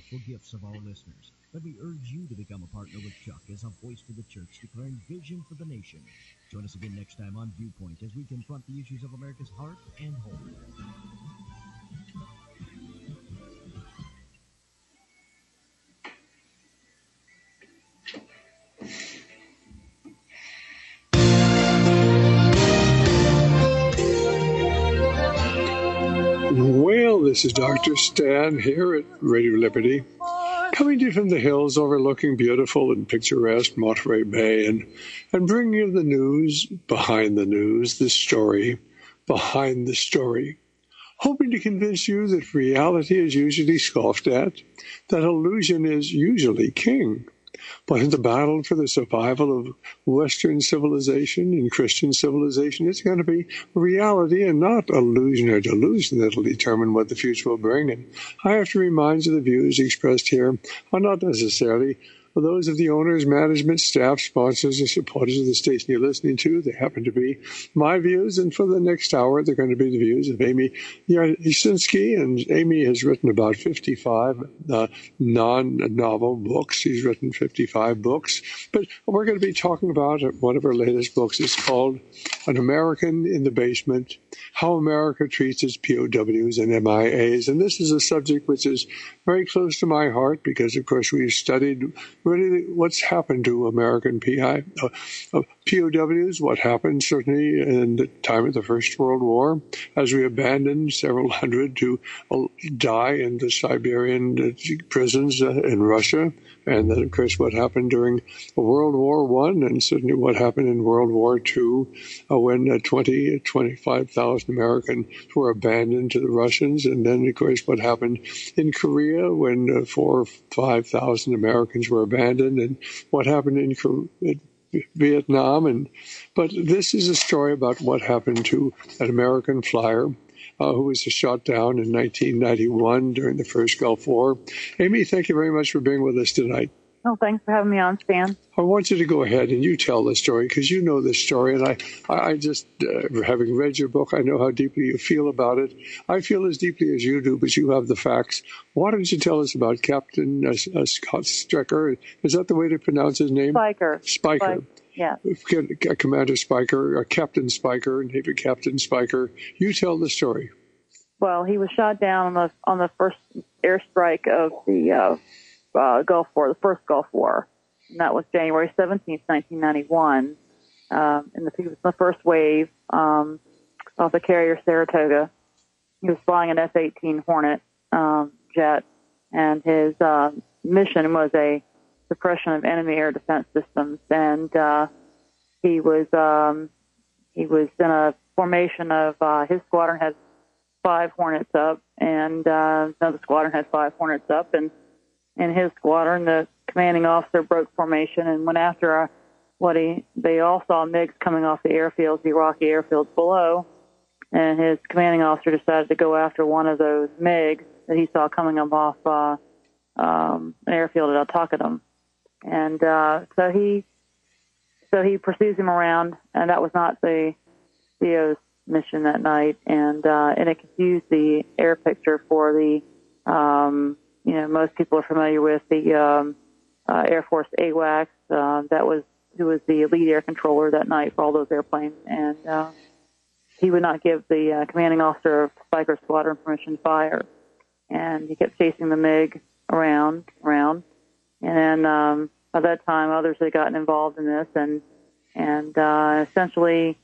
thoughtful gifts of our listeners. Let me urge you to become a partner with Chuck as a voice for the church declaring vision for the nation. Join us again next time on Viewpoint as we confront the issues of America's heart and home. Well, this is Dr. Stan here at Radio Liberty, coming to you from the hills overlooking beautiful and picturesque Monterey Bay and bringing you the news behind the news, the story behind the story, hoping to convince you that reality is usually scoffed at, that illusion is usually king. But in the battle for the survival of Western civilization and Christian civilization, it's going to be reality and not illusion or delusion that will determine what the future will bring. And I have to remind you the views expressed here are not necessarily those of the owners, management, staff, sponsors, or supporters of the station you're listening to. They happen to be my views, and for the next hour, they're going to be the views of Amy Yasinski. And Amy has written about 55 non-novel books. She's written 55 books. But we're going to be talking about one of her latest books. It's called An American in the Basement, How America Treats Its POWs and MIAs. And this is a subject which is very close to my heart because, of course, we've studied really what's happened to American POWs, what happened certainly in the time of the First World War, as we abandoned several hundred to die in the Siberian prisons in Russia, and then, of course, what happened during World War I, and certainly what happened in World War II when 25,000 Americans were abandoned to the Russians, and then, of course, what happened in Korea when 4,000 or 5,000 Americans were abandoned, and what happened in Vietnam. But this is a story about what happened to an American flyer who was shot down in 1991 during the first Gulf War. Amy, thank you very much for being with us tonight. Oh, thanks for having me on, Stan. I want you to go ahead and you tell the story because you know this story, and I just, having read your book, I know how deeply you feel about it. I feel as deeply as you do, but you have the facts. Why don't you tell us about Captain Scott Strecker? Is that the way to pronounce his name? Spiker. Yeah. Commander Spiker, or Captain Spiker, Navy Captain Spiker. You tell the story. Well, he was shot down on the first airstrike of the Gulf War, the first Gulf War, and that was January 17th, 1991. He was the first wave off the carrier Saratoga. He was flying an F-18 Hornet jet, and his mission was a suppression of enemy air defense systems. And he was in a formation of his squadron had 5 Hornets up, and another squadron had 5 Hornets up, and in his squadron, the commanding officer broke formation and went after they all saw MiGs coming off the airfields, the Iraqi airfields below, and his commanding officer decided to go after one of those MiGs that he saw coming up off an airfield at Al-Taqadum. And so he pursues him around, and that was not the CO's mission that night, and it confused the air picture for the most people are familiar with the Air Force AWACS. Who was the lead air controller that night for all those airplanes, and he would not give the commanding officer of Spiker's squadron permission to fire, and he kept chasing the MiG around, and then by that time others had gotten involved in this, and essentially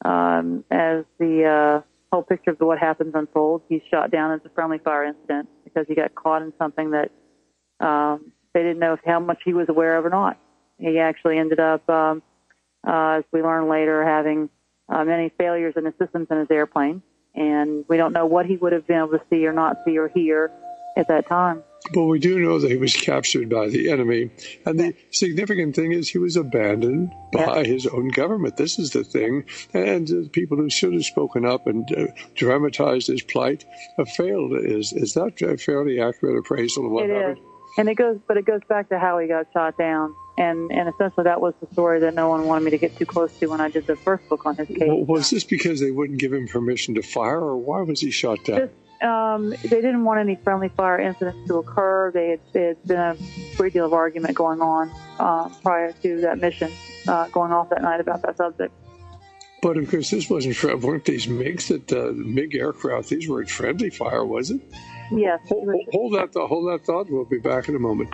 as the whole picture of what happens unfolds, he's shot down as a friendly fire incident because he got caught in something that they didn't know how much he was aware of or not. He actually ended up, as we learned later, having many failures in the systems in his airplane, and we don't know what he would have been able to see or not see or hear at that time. But we do know that he was captured by the enemy. And the significant thing is he was abandoned by his own government. This is the thing. And people who should have spoken up and dramatized his plight have failed. Is that a fairly accurate appraisal of what happened? It is. And it goes back to how he got shot down. And essentially that was the story that no one wanted me to get too close to when I did the first book on his case. Well, was this because they wouldn't give him permission to fire, or why was he shot down? they didn't want any friendly fire incidents to occur. There had been a great deal of argument going on prior to that mission going off that night about that subject. But of course, this weren't these MiGs MiG aircraft? These weren't friendly fire, was it? Yes. Hold that thought. We'll be back in a moment.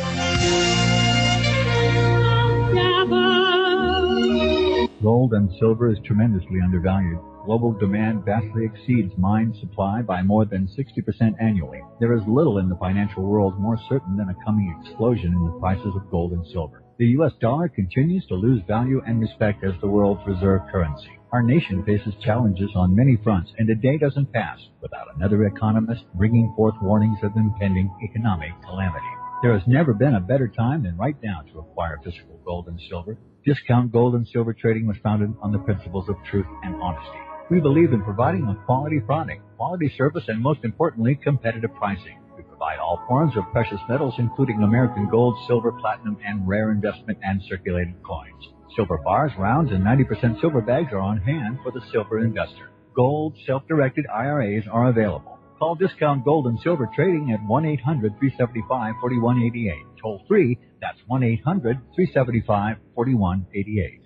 Gold and silver is tremendously undervalued. Global demand vastly exceeds mine supply by more than 60% annually. There is little in the financial world more certain than a coming explosion in the prices of gold and silver. The U.S. dollar continues to lose value and respect as the world's reserve currency. Our nation faces challenges on many fronts, and a day doesn't pass without another economist bringing forth warnings of impending economic calamity. There has never been a better time than right now to acquire physical gold and silver. Discount Gold and Silver Trading was founded on the principles of truth and honesty. We believe in providing a quality product, quality service, and most importantly, competitive pricing. We provide all forms of precious metals, including American gold, silver, platinum, and rare investment and circulated coins. Silver bars, rounds, and 90% silver bags are on hand for the silver investor. Gold self-directed IRAs are available. Call Discount Gold and Silver Trading at 1-800-375-4188. Toll free, that's 1-800-375-4188.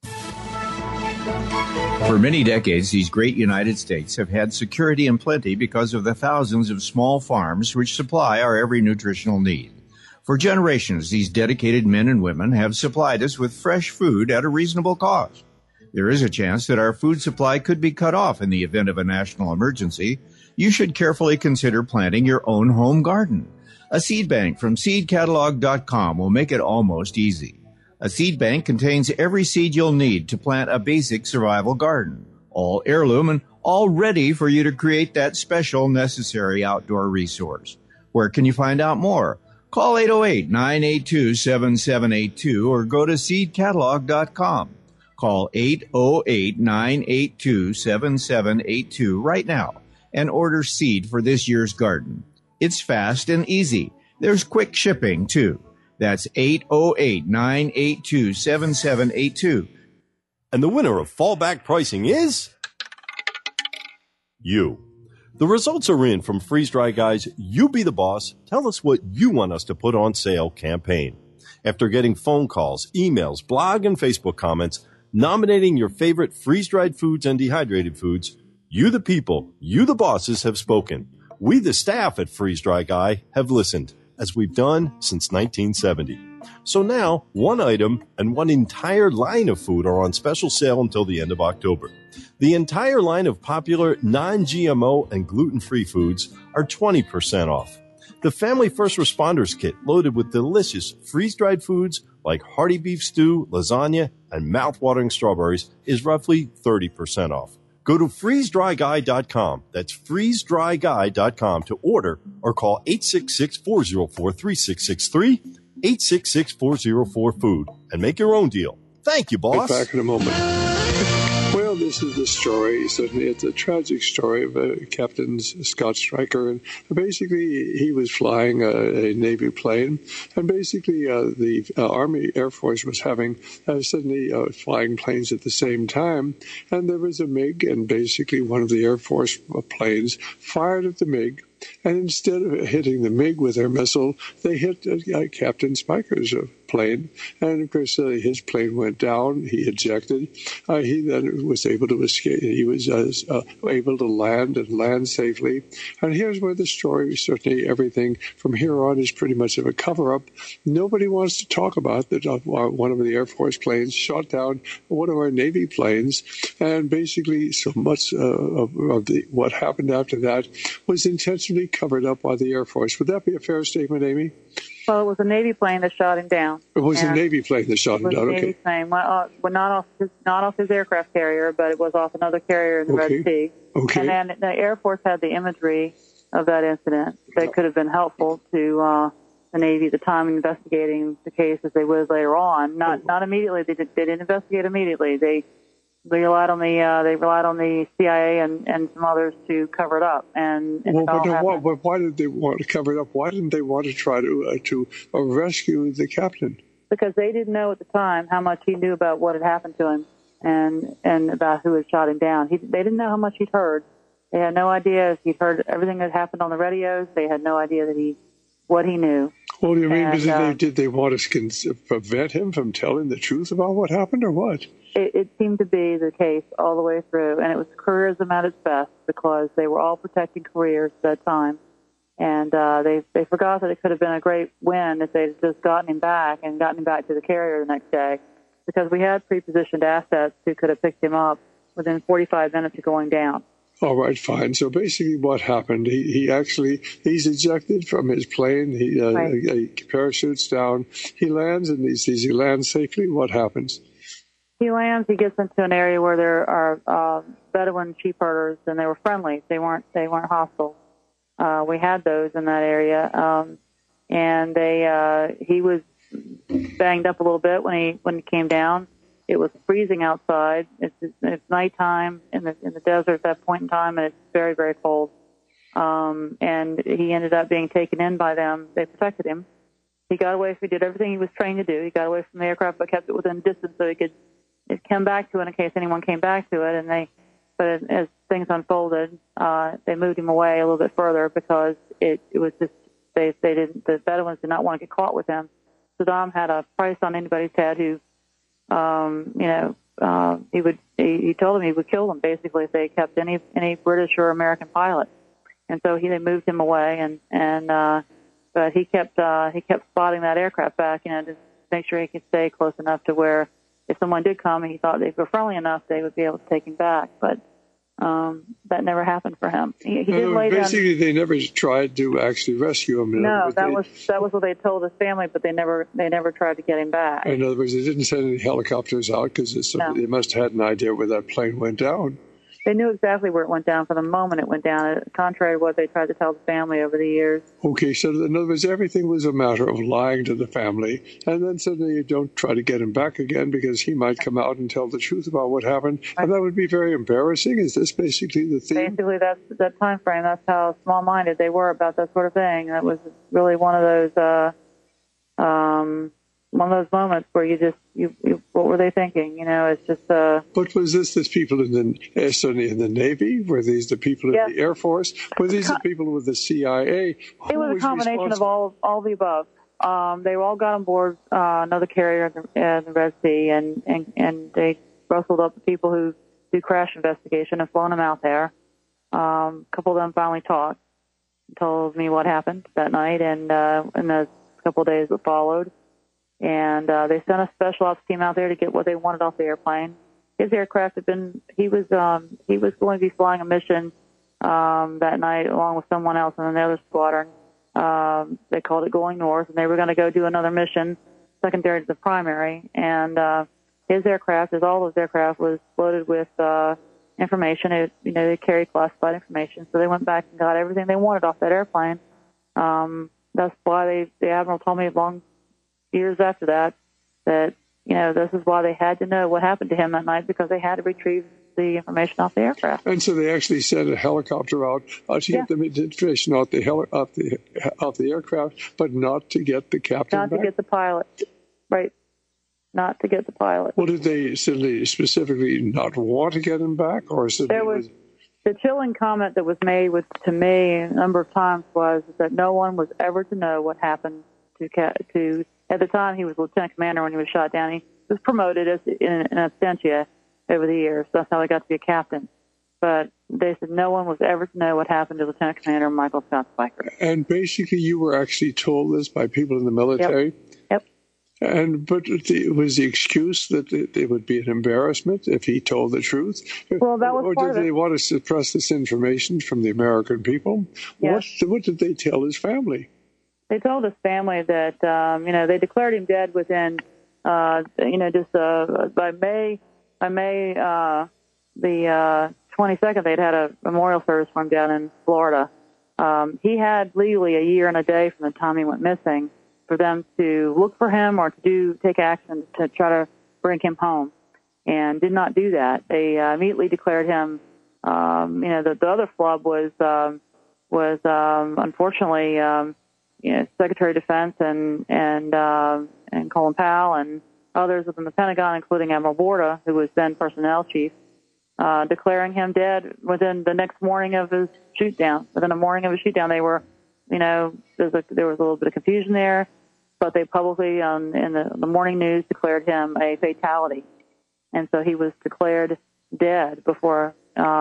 For many decades, these great United States have had security and plenty because of the thousands of small farms which supply our every nutritional need. For generations, these dedicated men and women have supplied us with fresh food at a reasonable cost. There is a chance that our food supply could be cut off in the event of a national emergency. You should carefully consider planting your own home garden. A seed bank from seedcatalog.com will make it almost easy. A seed bank contains every seed you'll need to plant a basic survival garden, all heirloom and all ready for you to create that special necessary outdoor resource. Where can you find out more? Call 808-982-7782 or go to seedcatalog.com. Call 808-982-7782 right now and order seed for this year's garden. It's fast and easy. There's quick shipping, too. That's 808-982-7782. And the winner of fallback pricing is you. The results are in from Freeze Dry Guy's You Be the Boss, Tell Us What You Want Us to Put on Sale campaign. After getting phone calls, emails, blog, and Facebook comments nominating your favorite freeze-dried foods and dehydrated foods, you the people, you the bosses have spoken. We the staff at Freeze Dry Guy have listened, as we've done since 1970. So now, one item and one entire line of food are on special sale until the end of October. The entire line of popular non-GMO and gluten-free foods are 20% off. The Family First Responders Kit, loaded with delicious freeze-dried foods like hearty beef stew, lasagna, and mouth-watering strawberries, is roughly 30% off. Go to freezedryguy.com. That's freezedryguy.com to order or call 866-404-3663, 866-404-FOOD, and make your own deal. Thank you, boss. Back in a moment. Well, this is the story. Certainly, it's a tragic story of Captain Scott Stryker. And basically, he was flying a Navy plane. And basically, the Army Air Force was having suddenly flying planes at the same time. And there was a MiG, and basically one of the Air Force planes fired at the MiG. And instead of hitting the MiG with their missile, they hit Captain Spiker's plane. And, of course, his plane went down. He ejected. He then was able to escape. He was able to land safely. And here's where the story, certainly everything from here on, is pretty much of a cover-up. Nobody wants to talk about that one of the Air Force planes shot down one of our Navy planes. And basically so much of what happened after that was intentionally covered up by the Air Force. Would that be a fair statement, Amy? Well, it was a Navy plane that shot him down. It was a Navy plane that shot him down. It was a Navy plane. Well, not off his aircraft carrier, but it was off another carrier in the Red Sea. Okay. And then the Air Force had the imagery of that incident that could have been helpful to the Navy at the time investigating the case as they would later on. Not immediately. They didn't investigate immediately. They relied on the CIA and some others to cover it up. But why did they want to cover it up? Why didn't they want to try to rescue the captain? Because they didn't know at the time how much he knew about what had happened to him and about who had shot him down. They didn't know how much he'd heard. They had no idea if he'd heard everything that happened on the radios. They had no idea that what he knew. What do you mean? Did they want to prevent him from telling the truth about what happened, or what? It seemed to be the case all the way through, and it was careerism at its best, because they were all protecting careers at that time. And they forgot that it could have been a great win if they'd just gotten him back to the carrier the next day, because we had pre-positioned assets who could have picked him up within 45 minutes of going down. All right, fine. So basically what happened, he's ejected from his plane. He parachutes down. He lands, and he lands safely. What happens? He lands. He gets into an area where there are Bedouin sheep herders, and they were friendly. They weren't hostile. We had those in that area, and he was banged up a little bit when he came down. It was freezing outside. It's nighttime in the desert at that point in time, and it's very, very cold. And he ended up being taken in by them. They protected him. He got away. He did everything he was trained to do. He got away from the aircraft, but kept it within distance so he could come back to it in case anyone came back to it. But as things unfolded, they moved him away a little bit further, because it was just the Bedouins did not want to get caught with him. Saddam had a price on anybody's head who, he told them he would kill them basically if they kept any British or American pilot. And so they moved him away, but he kept spotting that aircraft back, to make sure he could stay close enough to where if someone did come and he thought they were friendly enough, they would be able to take him back. But that never happened for him. He did lay down. Basically, they never tried to actually rescue him. No, that was what they told his family, but they never tried to get him back. In other words, they didn't send any helicopters out, because they must have had an idea where that plane went down. They knew exactly where it went down from the moment it went down, contrary to what they tried to tell the family over the years. Okay, so in other words, everything was a matter of lying to the family, and then suddenly you don't try to get him back again because he might come out and tell the truth about what happened, and that would be very embarrassing. Is this basically the theme? Basically, that's that time frame. That's how small-minded they were about that sort of thing. That was really one of those moments where you what were they thinking? It's just. But was this people certainly in the Navy? Were these the people in the Air Force? Were these the people with the CIA? It was a combination of all the above. They all got on board another carrier in the Red Sea, and they rustled up the people who do crash investigation and flown them out there. A couple of them finally talked, told me what happened that night, and in the couple of days that followed. And they sent a special ops team out there to get what they wanted off the airplane. His aircraft he was going to be flying a mission that night along with someone else in another squadron. They called it Going North, and they were going to go do another mission secondary to the primary. And his aircraft, as all those aircraft, was loaded with information. They carried classified information, so they went back and got everything they wanted off that airplane. That's why the Admiral told me long years after that this is why they had to know what happened to him that night, because they had to retrieve the information off the aircraft. And so they actually sent a helicopter out to get the information off the aircraft, but not to get the captain back? Not to get the pilot. Right. Not to get the pilot. Well, did they specifically not want to get him back? Or the chilling comment that was made to me a number of times was that no one was ever to know what happened to at the time, he was lieutenant commander when he was shot down. He was promoted in absentia over the years. So that's how he got to be a captain. But they said no one was ever to know what happened to Lieutenant Commander Michael Scott Spiker. And basically, you were actually told this by people in the military? Yep. But was the excuse that it would be an embarrassment if he told the truth? Well, that was part of it. Or did they want to suppress this information from the American people? Yes. What did they tell his family? They told his family that, they declared him dead within, by May the 22nd, they'd had a memorial service for him down in Florida. He had legally a year and a day from the time he went missing for them to look for him or to take action to try to bring him home, and did not do that. They immediately declared him, the other flub was unfortunately, Secretary of Defense and Colin Powell and others within the Pentagon, including Admiral Borda, who was then personnel chief declaring him dead within the next morning of his shoot down. Within a morning of his shoot down, they were, there was a little bit of confusion there, but they publicly, in the morning news, declared him a fatality. And so he was declared dead before,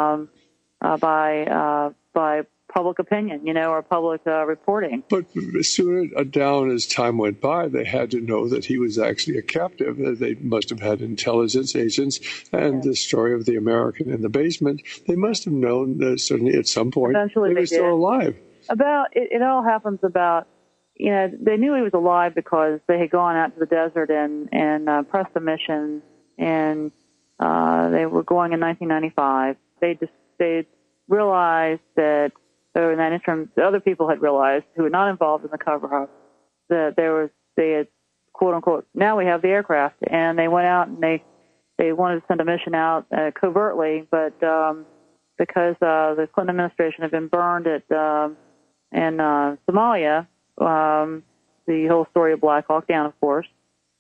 by public opinion, or public reporting. But sooner down as time went by, they had to know that he was actually a captive. They must have had intelligence agents, and the story of the American in the basement, they must have known that certainly at some point Eventually he was still alive. It all happens about, they knew he was alive because they had gone out to the desert and pressed a mission, and they were going in 1995. They realized that, or in that interim, the other people had realized, who were not involved in the cover-up, that they had, quote unquote, now we have the aircraft, and they went out and they wanted to send a mission out covertly, but because the Clinton administration had been burned in Somalia, the whole story of Black Hawk Down, of course,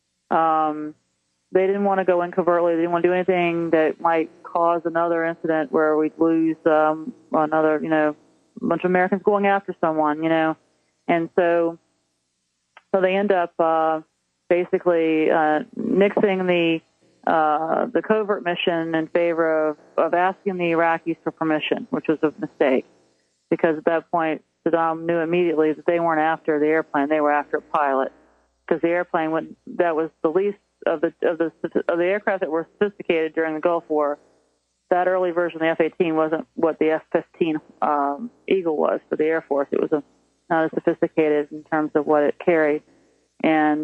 they didn't want to go in covertly. They didn't want to do anything that might cause another incident where we'd lose another, bunch of Americans going after someone, and so they end up basically nixing the covert mission in favor of asking the Iraqis for permission, which was a mistake, because at that point Saddam knew immediately that they weren't after the airplane; they were after a pilot, because the airplane that was the least of the aircraft that were sophisticated during the Gulf War. That early version of the F-18 wasn't what the F-15 Eagle was for the Air Force. It was not as sophisticated in terms of what it carried, and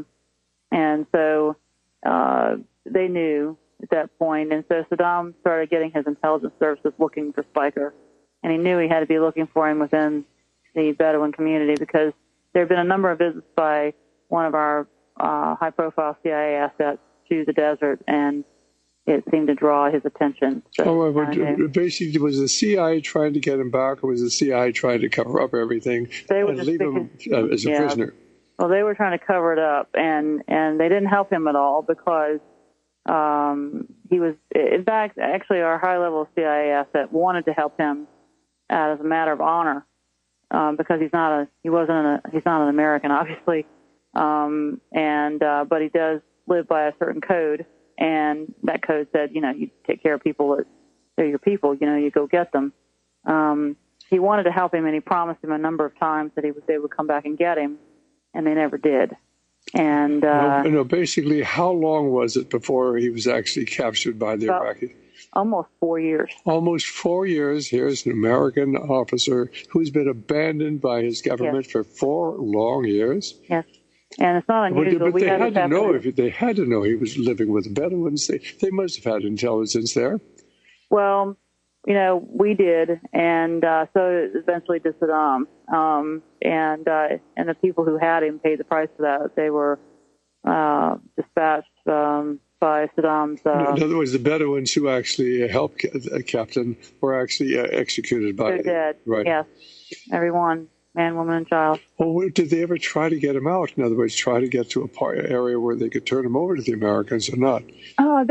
so they knew at that point. And so Saddam started getting his intelligence services looking for Spiker, and he knew he had to be looking for him within the Bedouin community, because there had been a number of visits by one of our high-profile CIA assets to the desert, and it seemed to draw his attention. So basically, was the CIA trying to get him back, or was the CIA trying to cover up everything and leave him as a prisoner? Well, they were trying to cover it up, and they didn't help him at all, because he was, in fact, actually our high-level CIA asset wanted to help him as a matter of honor, because he's not an American, obviously, but he does live by a certain code. And that code said, you take care of people that they're your people, you go get them. He wanted to help him, and he promised him a number of times that they would come back and get him, and they never did. And basically, how long was it before he was actually captured by the Iraqis? Almost 4 years. Almost 4 years. Here's an American officer who's been abandoned by his government for 4 long years. Yes. And it's not unusual. But they had to know he was living with the Bedouins. They must have had intelligence there. Well, we did, and so eventually did Saddam. And the people who had him paid the price for that. They were dispatched by Saddam's. In other words, the Bedouins who actually helped Captain were actually executed by. They're dead. Right. Yes, everyone. Man, woman, and child. Well, did they ever try to get him out? In other words, try to get to area where they could turn him over to the Americans or not? Oh,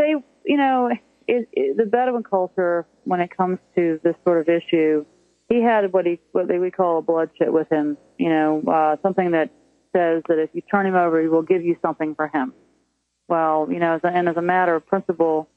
the Bedouin culture, when it comes to this sort of issue, he had what they would call a bloodshed with him. Something that says that if you turn him over, he will give you something for him. Well, as a matter of principle,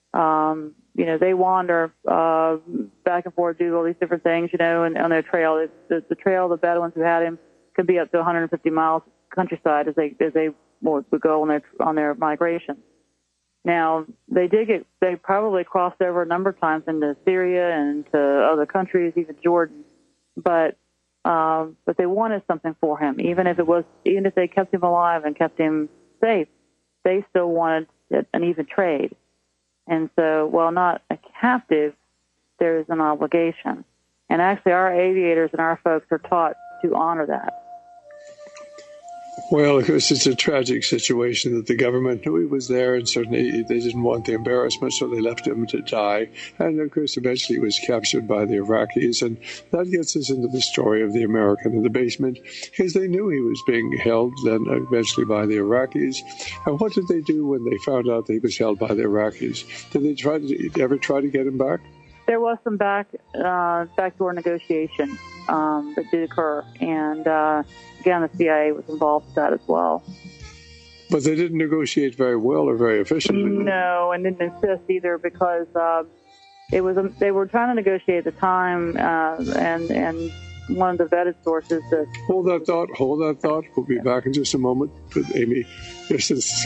they wander back and forth, do all these different things, and on their trail. The trail, the Bedouins who had him, could be up to 150 miles countryside as they would go on their migration. Now, they probably crossed over a number of times into Syria and to other countries, even Jordan, but they wanted something for him, even if they kept him alive and kept him safe, they still wanted an even trade. And so, while not a captive, there is an obligation. And actually, our aviators and our folks are taught to honor that. Well, of course, it's a tragic situation that the government knew he was there, and certainly they didn't want the embarrassment, so they left him to die. And, of course, eventually he was captured by the Iraqis, and that gets us into the story of the American in the basement, because they knew he was being held then eventually by the Iraqis. And what did they do when they found out that he was held by the Iraqis? Did they ever try to get him back? There was some backdoor negotiation that did occur, and again, the CIA was involved with that as well. But they didn't negotiate very well or very efficiently. No, and didn't insist either, because they were trying to negotiate at the time, and one of the vetted sources that... Hold that thought. We'll be back in just a moment. But Amy, this is...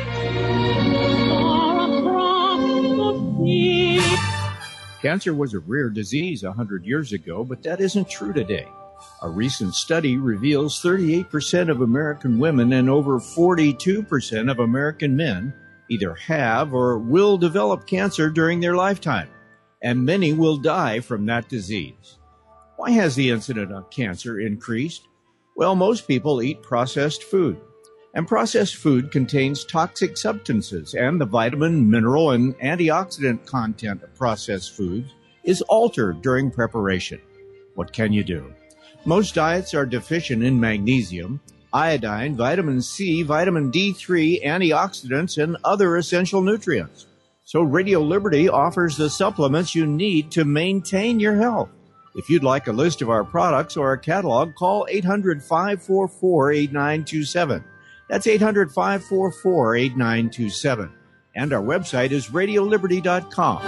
Cancer was a rare disease 100 years ago, but that isn't true today. A recent study reveals 38% of American women and over 42% of American men either have or will develop cancer during their lifetime, and many will die from that disease. Why has the incidence of cancer increased? Well, most people eat processed food, and processed food contains toxic substances, and the vitamin, mineral, and antioxidant content of processed foods is altered during preparation. What can you do? Most diets are deficient in magnesium, iodine, vitamin C, vitamin D3, antioxidants, and other essential nutrients. So Radio Liberty offers the supplements you need to maintain your health. If you'd like a list of our products or a catalog, call 800-544-8927. That's 800-544-8927. And our website is radioliberty.com.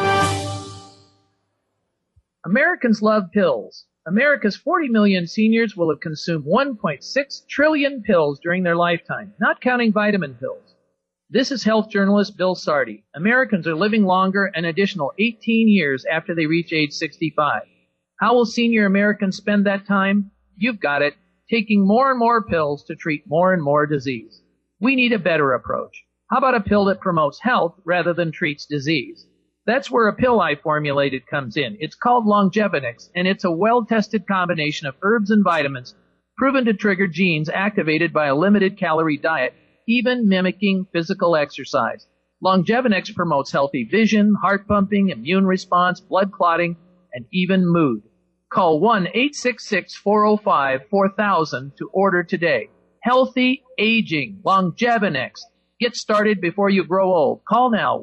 Americans love pills. America's 40 million seniors will have consumed 1.6 trillion pills during their lifetime, not counting vitamin pills. This is health journalist Bill Sardi. Americans are living longer an additional 18 years after they reach age 65. How will senior Americans spend that time? You've got it. Taking more and more pills to treat more and more disease. We need a better approach. How about a pill that promotes health rather than treats disease? That's where a pill I formulated comes in. It's called Longevinix, and it's a well-tested combination of herbs and vitamins proven to trigger genes activated by a limited-calorie diet, even mimicking physical exercise. Longevinix promotes healthy vision, heart pumping, immune response, blood clotting, and even mood. Call 1-866-405-4000 to order today. Healthy aging, Longevinix. Get started before you grow old. Call now,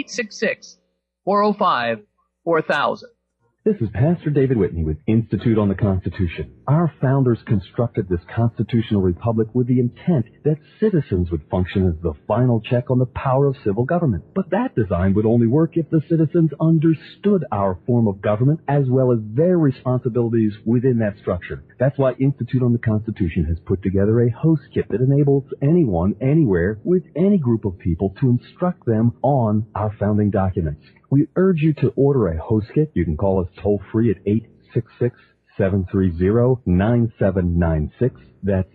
1-866-405-4000. This is Pastor David Whitney with Institute on the Constitution. Our founders constructed this constitutional republic with the intent that citizens would function as the final check on the power of civil government. But that design would only work if the citizens understood our form of government as well as their responsibilities within that structure. That's why Institute on the Constitution has put together a host kit that enables anyone, anywhere, with any group of people to instruct them on our founding documents. We urge you to order a host kit. You can call us toll-free at 866-730-9796. That's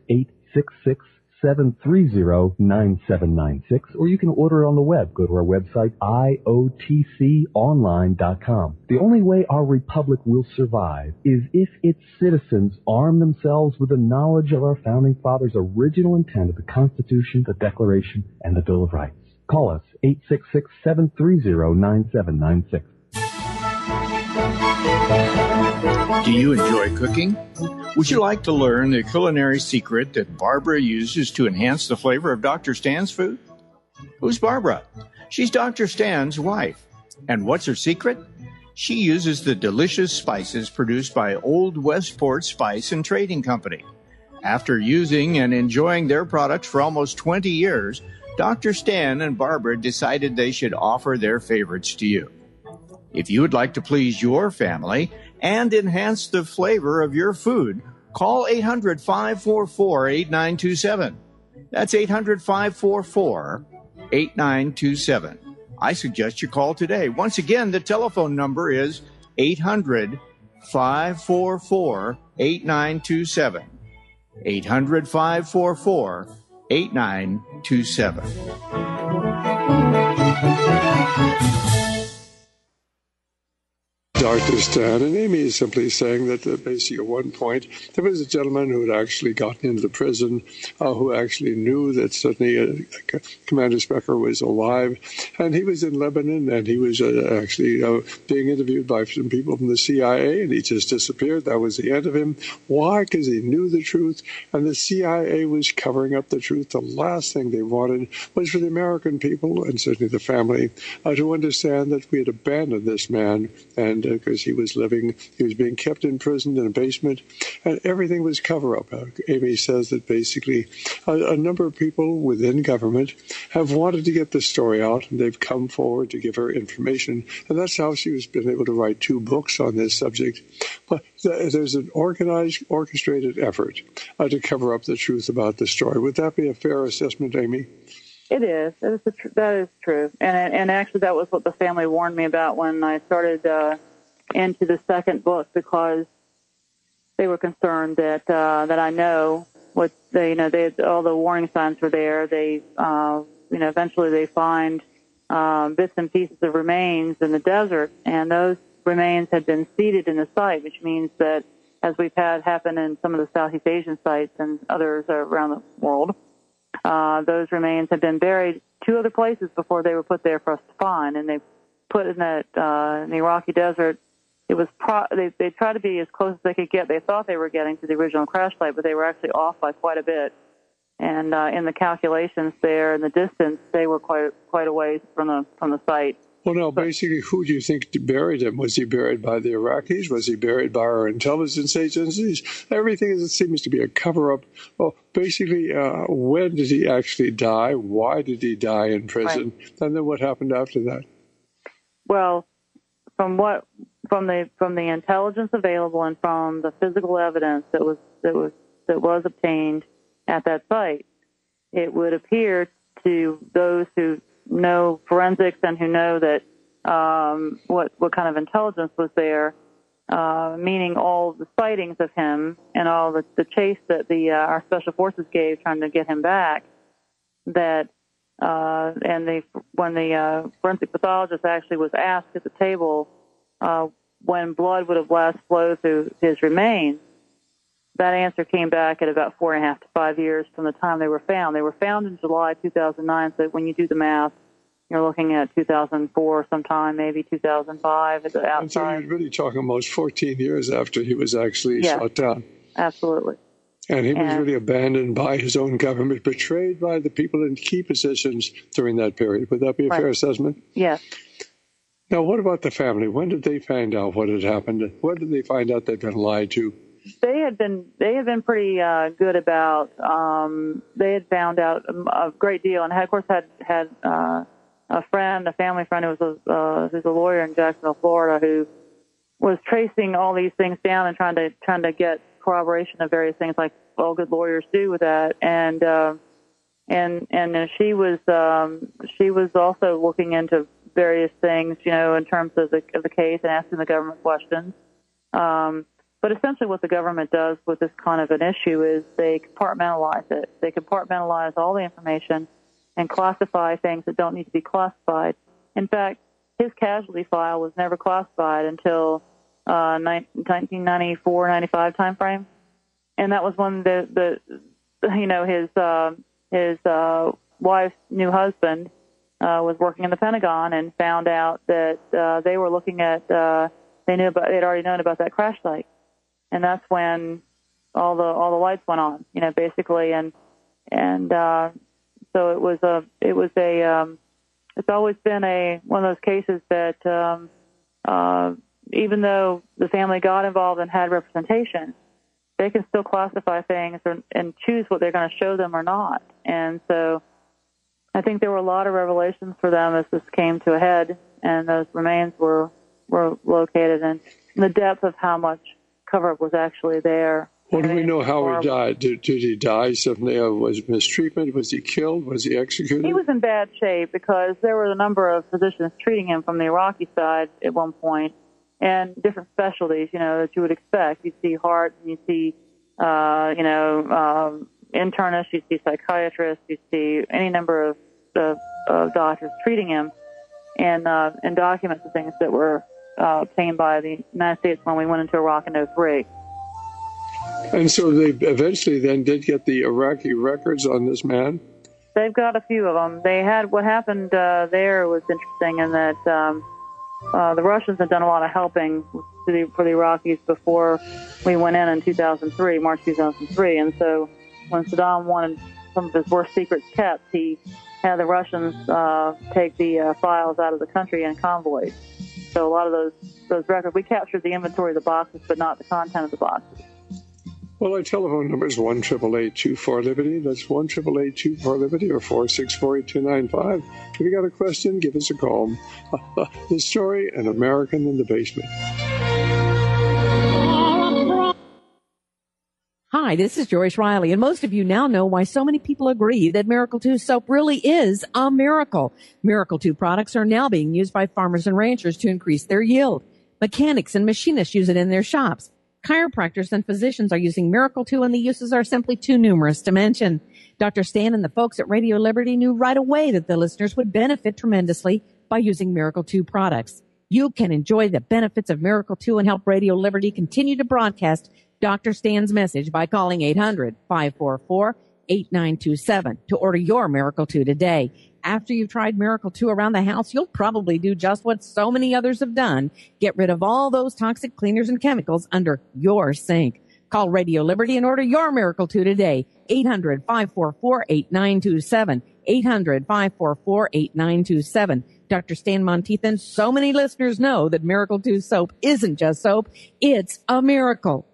866-730-9796. Or you can order it on the web. Go to our website, iotconline.com. The only way our republic will survive is if its citizens arm themselves with the knowledge of our founding fathers' original intent of the Constitution, the Declaration, and the Bill of Rights. Call us, 866-730-9796. Do you enjoy cooking? Would you like to learn the culinary secret that Barbara uses to enhance the flavor of Dr. Stan's food? Who's Barbara? She's Dr. Stan's wife. And what's her secret? She uses the delicious spices produced by Old Westport Spice and Trading Company. After using and enjoying their products for almost 20 years, Dr. Stan and Barbara decided they should offer their favorites to you. If you would like to please your family and enhance the flavor of your food, call 800-544-8927. That's 800-544-8927. I suggest you call today. Once again, the telephone number is 800-544-8927. 800-544-8927. Dr. Stan, and Amy is simply saying that basically at one point there was a gentleman who had actually gotten into the prison who actually knew that suddenly Commander Sprecher was alive, and he was in Lebanon, and he was actually being interviewed by some people from the CIA, and he just disappeared. That was the end of him. Why? Because he knew the truth, and the CIA was covering up the truth. The last thing they wanted was for the American people, and certainly the family, to understand that we had abandoned this man, and because he was being kept in prison in a basement, and everything was cover-up. Amy says that basically a number of people within government have wanted to get the story out, and they've come forward to give her information, and that's how she's been able to write 2 books on this subject. But there's an organized, orchestrated effort to cover up the truth about the story. Would that be a fair assessment, Amy? It is. That is true. And actually that was what the family warned me about when I started into the second book, because they were concerned that I know what they all the warning signs were there. They eventually they find bits and pieces of remains in the desert, and those remains had been seeded in the site, which means that, as we've had happen in some of the Southeast Asian sites and others around the world, those remains had been buried 2 other places before they were put there for us to find, and they put in that in the Iraqi desert. It was they tried to be as close as they could get. They thought they were getting to the original crash site, but they were actually off by quite a bit. And in the calculations there, in the distance, they were quite a ways from the site. Well, no, basically, who do you think buried him? Was he buried by the Iraqis? Was he buried by our intelligence agencies? Everything seems to be a cover-up. Well, basically, when did he actually die? Why did he die in prison? Right. And then what happened after that? Well, from the intelligence available and from the physical evidence that was obtained at that site, it would appear to those who know forensics and who know that what kind of intelligence was there, meaning all the sightings of him and all the chase that our special forces gave trying to get him back, that when the forensic pathologist actually was asked at the table when blood would have last flowed through his remains, that answer came back at about 4.5 to 5 years from the time they were found. They were found in July 2009, so when you do the math, you're looking at 2004 sometime, maybe 2005 at the outside. And so you're really talking almost 14 years after he was actually shot down. Absolutely. And he was really abandoned by his own government, betrayed by the people in key positions during that period. Would that be a fair assessment? Yes. Now, what about the family? When did they find out what had happened? When did they find out they'd been lied to? They had been pretty good about. They had found out a great deal, and of course had a family friend who's a lawyer in Jacksonville, Florida, who was tracing all these things down and trying to get corroboration of various things, like all good lawyers do with that. And she was also looking into various things, in terms of the case and asking the government questions. But essentially what the government does with this kind of an issue is they compartmentalize it. They compartmentalize all the information and classify things that don't need to be classified. In fact, his casualty file was never classified until 1994, 95 timeframe. And that was when his wife's new husband was working in the Pentagon and found out that they were looking at they'd already known about that crash site. And that's when all the lights went on, basically, and so it's always been one of those cases that even though the family got involved and had representation, they can still classify things and choose what they're going to show them or not. And so I think there were a lot of revelations for them as this came to a head, and those remains were located, and the depth of how much cover-up was actually there. Well, do we know how he died? Did he die suddenly? Was mistreatment? Was he killed? Was he executed? He was in bad shape because there were a number of physicians treating him from the Iraqi side at one point, and different specialties, that you would expect. You see heart, and you see, internists, you see psychiatrists, you see any number of doctors treating him, and documents of things that were obtained by the United States when we went into Iraq in 2003. And so they eventually then did get the Iraqi records on this man? They've got a few of them. They had, what happened there was interesting in that the Russians had done a lot of helping for the Iraqis before we went in 2003, March 2003. And so when Saddam wanted some of his worst secrets kept, he had the Russians take the files out of the country in convoys. So a lot of those records, we captured the inventory of the boxes, but not the content of the boxes. Well, our telephone number is 1-888-24-LIBERTY. That's 1-888-24-LIBERTY or 464-8295. If you got a question, give us a call. The story, An American in the Basement. Hi, this is Joyce Riley, and most of you now know why so many people agree that Miracle 2 soap really is a miracle. Miracle 2 products are now being used by farmers and ranchers to increase their yield. Mechanics and machinists use it in their shops. Chiropractors and physicians are using Miracle 2, and the uses are simply too numerous to mention. Dr. Stan and the folks at Radio Liberty knew right away that the listeners would benefit tremendously by using Miracle 2 products. You can enjoy the benefits of Miracle 2 and help Radio Liberty continue to broadcast Dr. Stan's message by calling 800-544-8927 to order your Miracle 2 today. After you've tried Miracle 2 around the house, you'll probably do just what so many others have done. Get rid of all those toxic cleaners and chemicals under your sink. Call Radio Liberty and order your Miracle 2 today. 800-544-8927. 800-544-8927. Dr. Stan Monteith and so many listeners know that Miracle 2 soap isn't just soap. It's a miracle.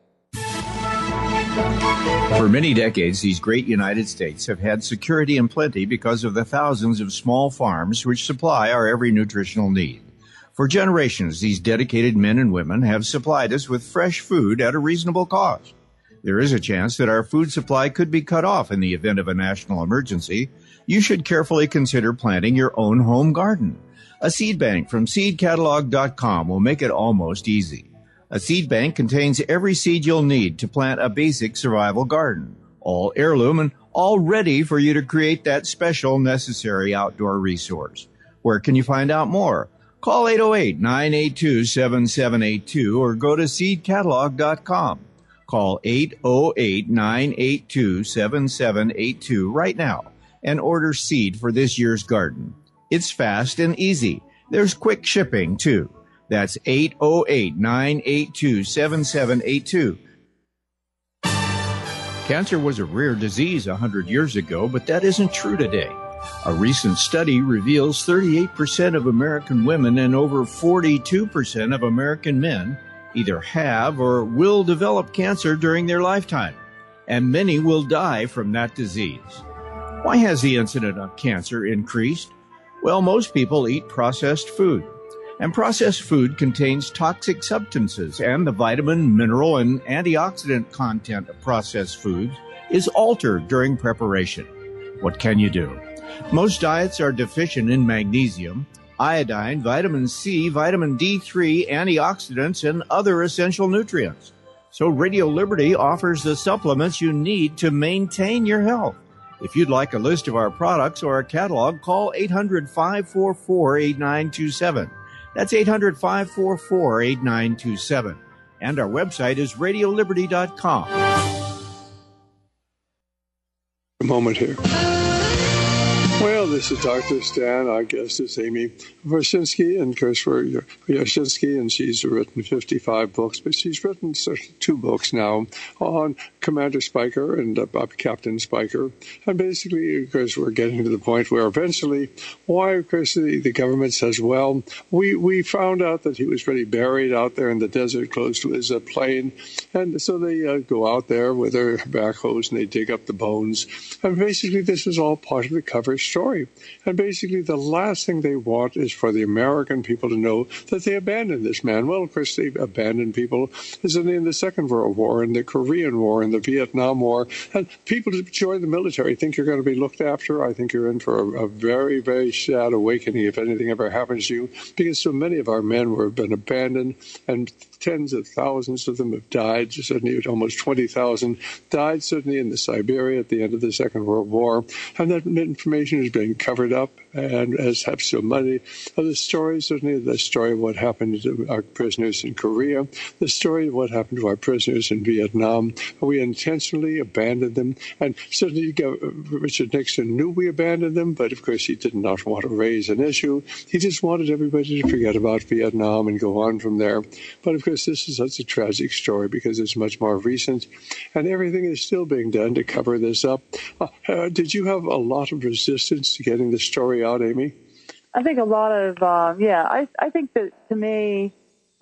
For many decades, these great United States have had security and plenty because of the thousands of small farms which supply our every nutritional need. For generations, these dedicated men and women have supplied us with fresh food at a reasonable cost. There is a chance that our food supply could be cut off in the event of a national emergency. You should carefully consider planting your own home garden. A seed bank from seedcatalog.com will make it almost easy. A seed bank contains every seed you'll need to plant a basic survival garden, all heirloom and all ready for you to create that special necessary outdoor resource. Where can you find out more? Call 808-982-7782 or go to seedcatalog.com. Call 808-982-7782 right now and order seed for this year's garden. It's fast and easy. There's quick shipping, too. That's 808-982-7782. Cancer was a rare disease 100 years ago, but that isn't true today. A recent study reveals 38% of American women and over 42% of American men either have or will develop cancer during their lifetime, and many will die from that disease. Why has the incidence of cancer increased? Well, most people eat processed food. And processed food contains toxic substances, and the vitamin, mineral, and antioxidant content of processed foods is altered during preparation. What can you do? Most diets are deficient in magnesium, iodine, vitamin C, vitamin D3, antioxidants, and other essential nutrients. So Radio Liberty offers the supplements you need to maintain your health. If you'd like a list of our products or a catalog, call 800-544-8927. That's 800-544-8927. And our website is radioliberty.com. A moment here. Well, this is Dr. Stan. Our guest is Amy Wyszynski, and of course, we're Wyszynski, and she's written 55 books, but she's written 2 books now on Commander Spiker and Captain Spiker. And basically, of course, we're getting to the point where eventually, why, of course, the government says, well, we found out that he was really buried out there in the desert close to his plane. And so they go out there with their backhoes and they dig up the bones. And basically, this is all part of the cover story. And basically, the last thing they want is for the American people to know that they abandoned this man. Well, of course, they abandoned people in the Second World War, in the Korean War, in the Vietnam War. And people who join the military think you're going to be looked after. I think you're in for a very, very sad awakening if anything ever happens to you, because so many of our men have been abandoned, and tens of thousands of them have died. Certainly, almost 20,000 died, certainly in the Siberia at the end of the Second World War. And that information is being being covered up, and as have so many other stories, certainly the story of what happened to our prisoners in Korea, the story of what happened to our prisoners in Vietnam. We intentionally abandoned them, and certainly Richard Nixon knew we abandoned them, but of course he did not want to raise an issue. He just wanted everybody to forget about Vietnam and go on from there. But of course this is such a tragic story because it's much more recent, and everything is still being done to cover this up. Did you have a lot of resistance to getting the story out, Amy? I think a lot of, I think that to me,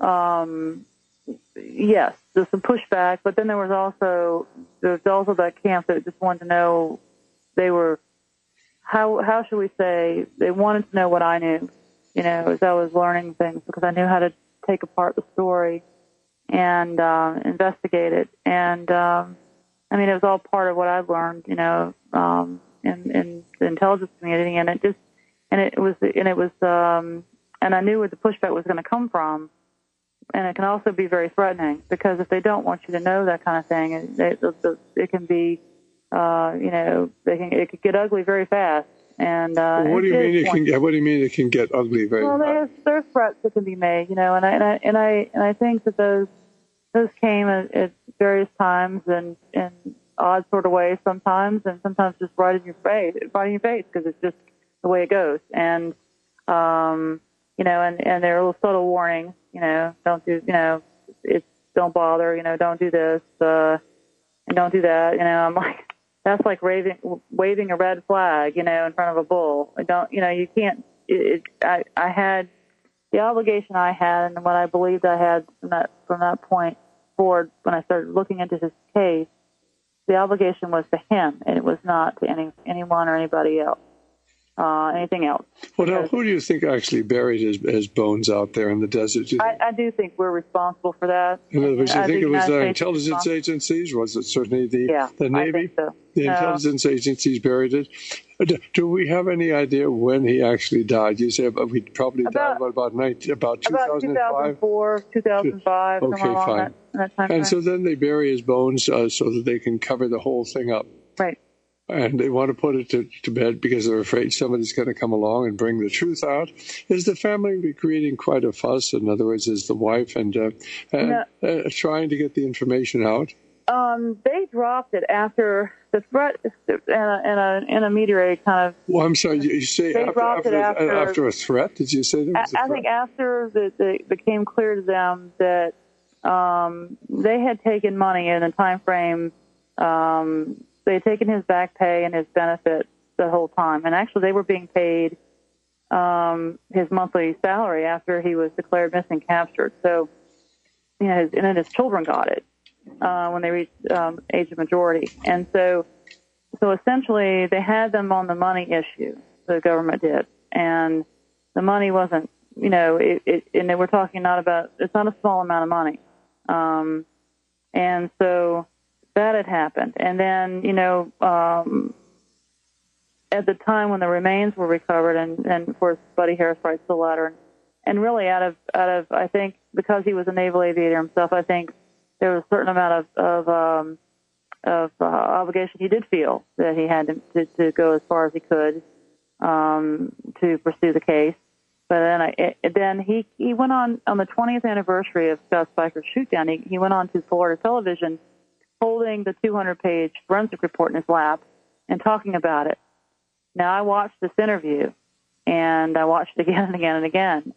yes, there's some pushback, but then there was also that camp that just wanted to know, they were, how should we say, they wanted to know what I knew, as I was learning things, because I knew how to take apart the story and investigate it. And, it was all part of what I've learned, in the intelligence community, and I knew where the pushback was going to come from, and it can also be very threatening because if they don't want you to know that kind of thing, it can be, it could get ugly very fast. And what do you mean it can get ugly very fast? Well, there's threats that can be made, and I think that those came at various times and in odd sort of ways sometimes, and sometimes just right in your face because it's just the way it goes. And and there are little subtle warnings, don't do, don't bother, don't do this, and don't do that. I'm like, that's like waving a red flag, in front of a bull. You can't. I had the obligation I had, and what I believed I had from that point forward, when I started looking into his case, the obligation was to him, and it was not to anyone or anybody else, anything else. Well, now, who do you think actually buried his bones out there in the desert? I do think we're responsible for that. In other words, you think it was the intelligence agencies? Was it certainly the Navy? I think so. The intelligence agencies buried it. Do we have any idea when he actually died? You say he probably died about 2004, 2005. Okay, fine. That time frame. So then they bury his bones so that they can cover the whole thing up. Right. And they want to put it to bed because they're afraid somebody's going to come along and bring the truth out. Is the family creating quite a fuss? In other words, is the wife and trying to get the information out? They dropped it after the threat and a meteorite kind of. Well, I'm sorry. You say after a threat? Did you say there was a threat? I think after it became clear to them that they had taken money in a time frame. They had taken his back pay and his benefits the whole time, and actually they were being paid his monthly salary after he was declared missing, captured. So, and then his children got it when they reached age of majority, and so essentially they had them on the money issue. The government did, and the money wasn't, and they were talking it's not a small amount of money, and so. That had happened. And then, at the time when the remains were recovered, and of course, Buddy Harris writes the letter, and really out of, I think, because he was a naval aviator himself, I think there was a certain amount of obligation he did feel that he had to go as far as he could to pursue the case. But then he went on the 20th anniversary of Scott Spiker's shootdown. He went on to Florida television, holding the 200-page forensic report in his lap and talking about it. Now, I watched this interview, and I watched it again and again and again.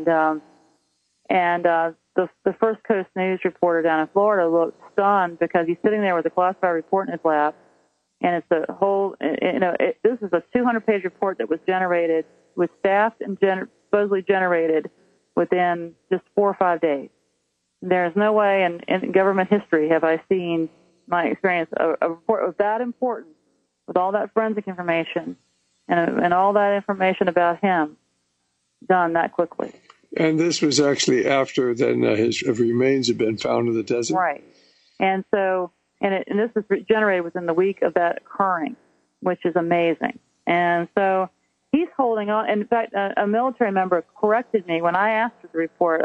And the First Coast News reporter down in Florida looked stunned because he's sitting there with a classified report in his lap, and it's a whole, this is a 200-page report that was generated, was staffed and supposedly generated within just 4 or 5 days. There's no way in government history have I seen, my experience, a report of that importance, with all that forensic information and all that information about him done that quickly. And this was actually after then his remains had been found in the desert? Right. And so, and this was generated within the week of that occurring, which is amazing. And so he's holding on. In fact, a military member corrected me when I asked for the report.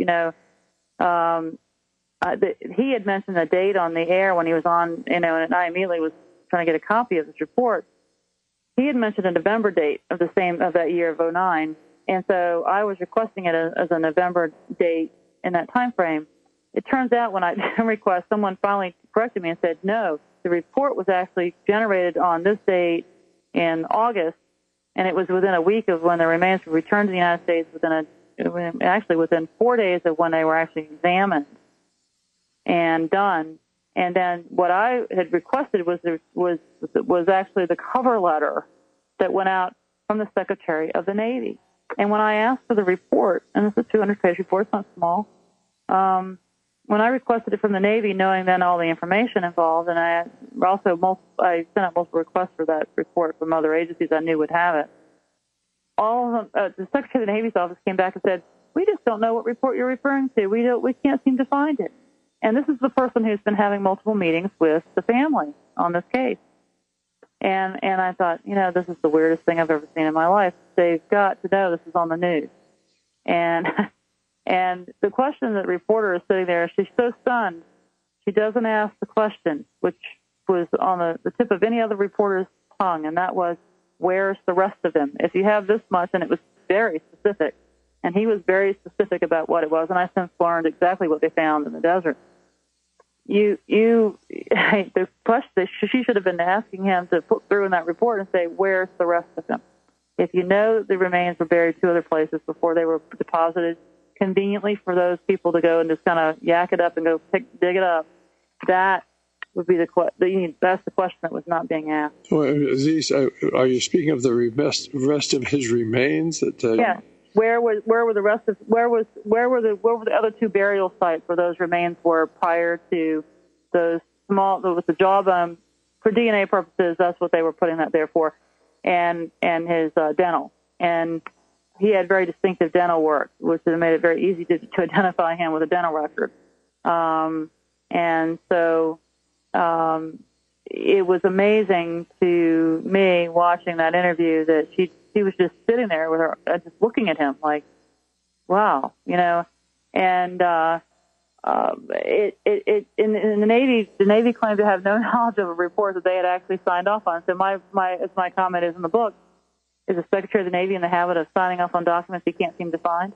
He had mentioned a date on the air when he was on, and I immediately was trying to get a copy of this report. he had mentioned a November date of that year of 2009, and so I was requesting it as a November date in that time frame. It turns out when I did request, someone finally corrected me and said, no, the report was actually generated on this date in August, and it was within a week of when the remains were returned to the United States, within 4 days of when they were actually examined and done. And then what I had requested was actually the cover letter that went out from the Secretary of the Navy. And when I asked for the report, and it's a 200-page report, it's not small, when I requested it from the Navy, knowing then all the information involved, and I sent out multiple requests for that report from other agencies I knew would have it. All of them, the Secretary of the Navy's office came back and said, "We just don't know what report you're referring to. We can't seem to find it." And this is the person who's been having multiple meetings with the family on this case. And I thought, this is the weirdest thing I've ever seen in my life. They've got to know this is on the news. And the question that the reporter is sitting there, she's so stunned, she doesn't ask the question, which was on the tip of any other reporter's tongue, and that was, where's the rest of them? If you have this much, and it was very specific, and he was very specific about what it was, and I since learned exactly what they found in the desert. The question she should have been asking him to put through in that report and say, where's the rest of them? If you know the remains were buried 2 other places before they were deposited, conveniently for those people to go and just kind of yak it up and go dig it up, that would be that's the question that was not being asked. Well, Aziz, are you speaking of the rest of his remains? Yes. Where were the other 2 burial sites where those remains were prior to those small? There was the jawbone for DNA purposes. That's what they were putting that there for, and his dental. And he had very distinctive dental work, which made it very easy to identify him with a dental record. And so it was amazing to me watching that interview that she was just sitting there with her, just looking at him like, wow, and in the Navy claimed to have no knowledge of a report that they had actually signed off on. So my comment is in the book, is the Secretary of the Navy in the habit of signing off on documents he can't seem to find?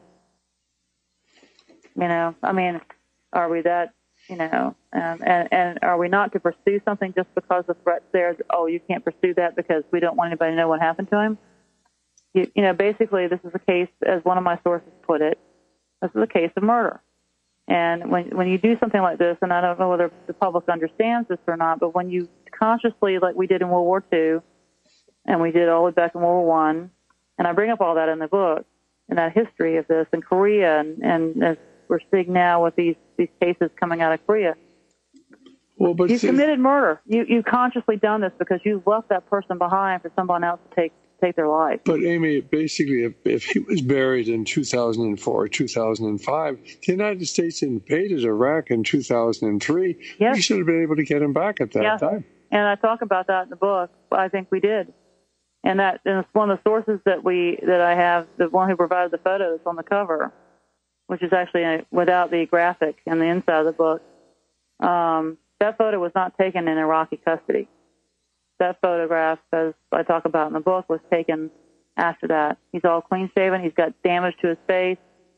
Are we that, and are we not to pursue something just because the threat's there? Oh, you can't pursue that because we don't want anybody to know what happened to him? Basically, this is a case, as one of my sources put it, this is a case of murder. And when you do something like this, and I don't know whether the public understands this or not, but when you consciously, like we did in World War II, and we did all the way back in World War I, and I bring up all that in the book, and that history of this in Korea, and as we're seeing now with these cases coming out of Korea. Well, but you committed murder. You consciously done this because you left that person behind for someone else to take their life. But Amy, basically, if he was buried in 2004 or 2005, the United States invaded Iraq in 2003. Yes. We should have been able to get him back at that time. And I talk about that in the book. I think we did. And it's one of the sources that I have, the one who provided the photos on the cover, which is actually without the graphic in the inside of the book. That photo was not taken in Iraqi custody. That photograph, as I talk about in the book, was taken after that. He's all clean-shaven. He's got damage to his face.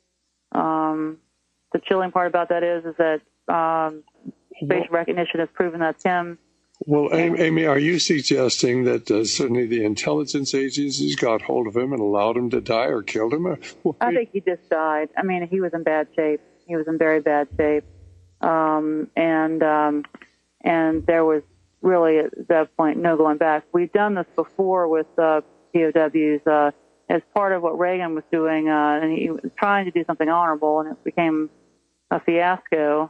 The chilling part about that is that facial recognition has proven that's him. Well, Amy, are you suggesting that certainly the intelligence agencies got hold of him and allowed him to die or killed him? I think he just died. He was in bad shape. He was in very bad shape. And there was really, at that point, no going back. We've done this before with POWs as part of what Reagan was doing, and he was trying to do something honorable, and it became a fiasco.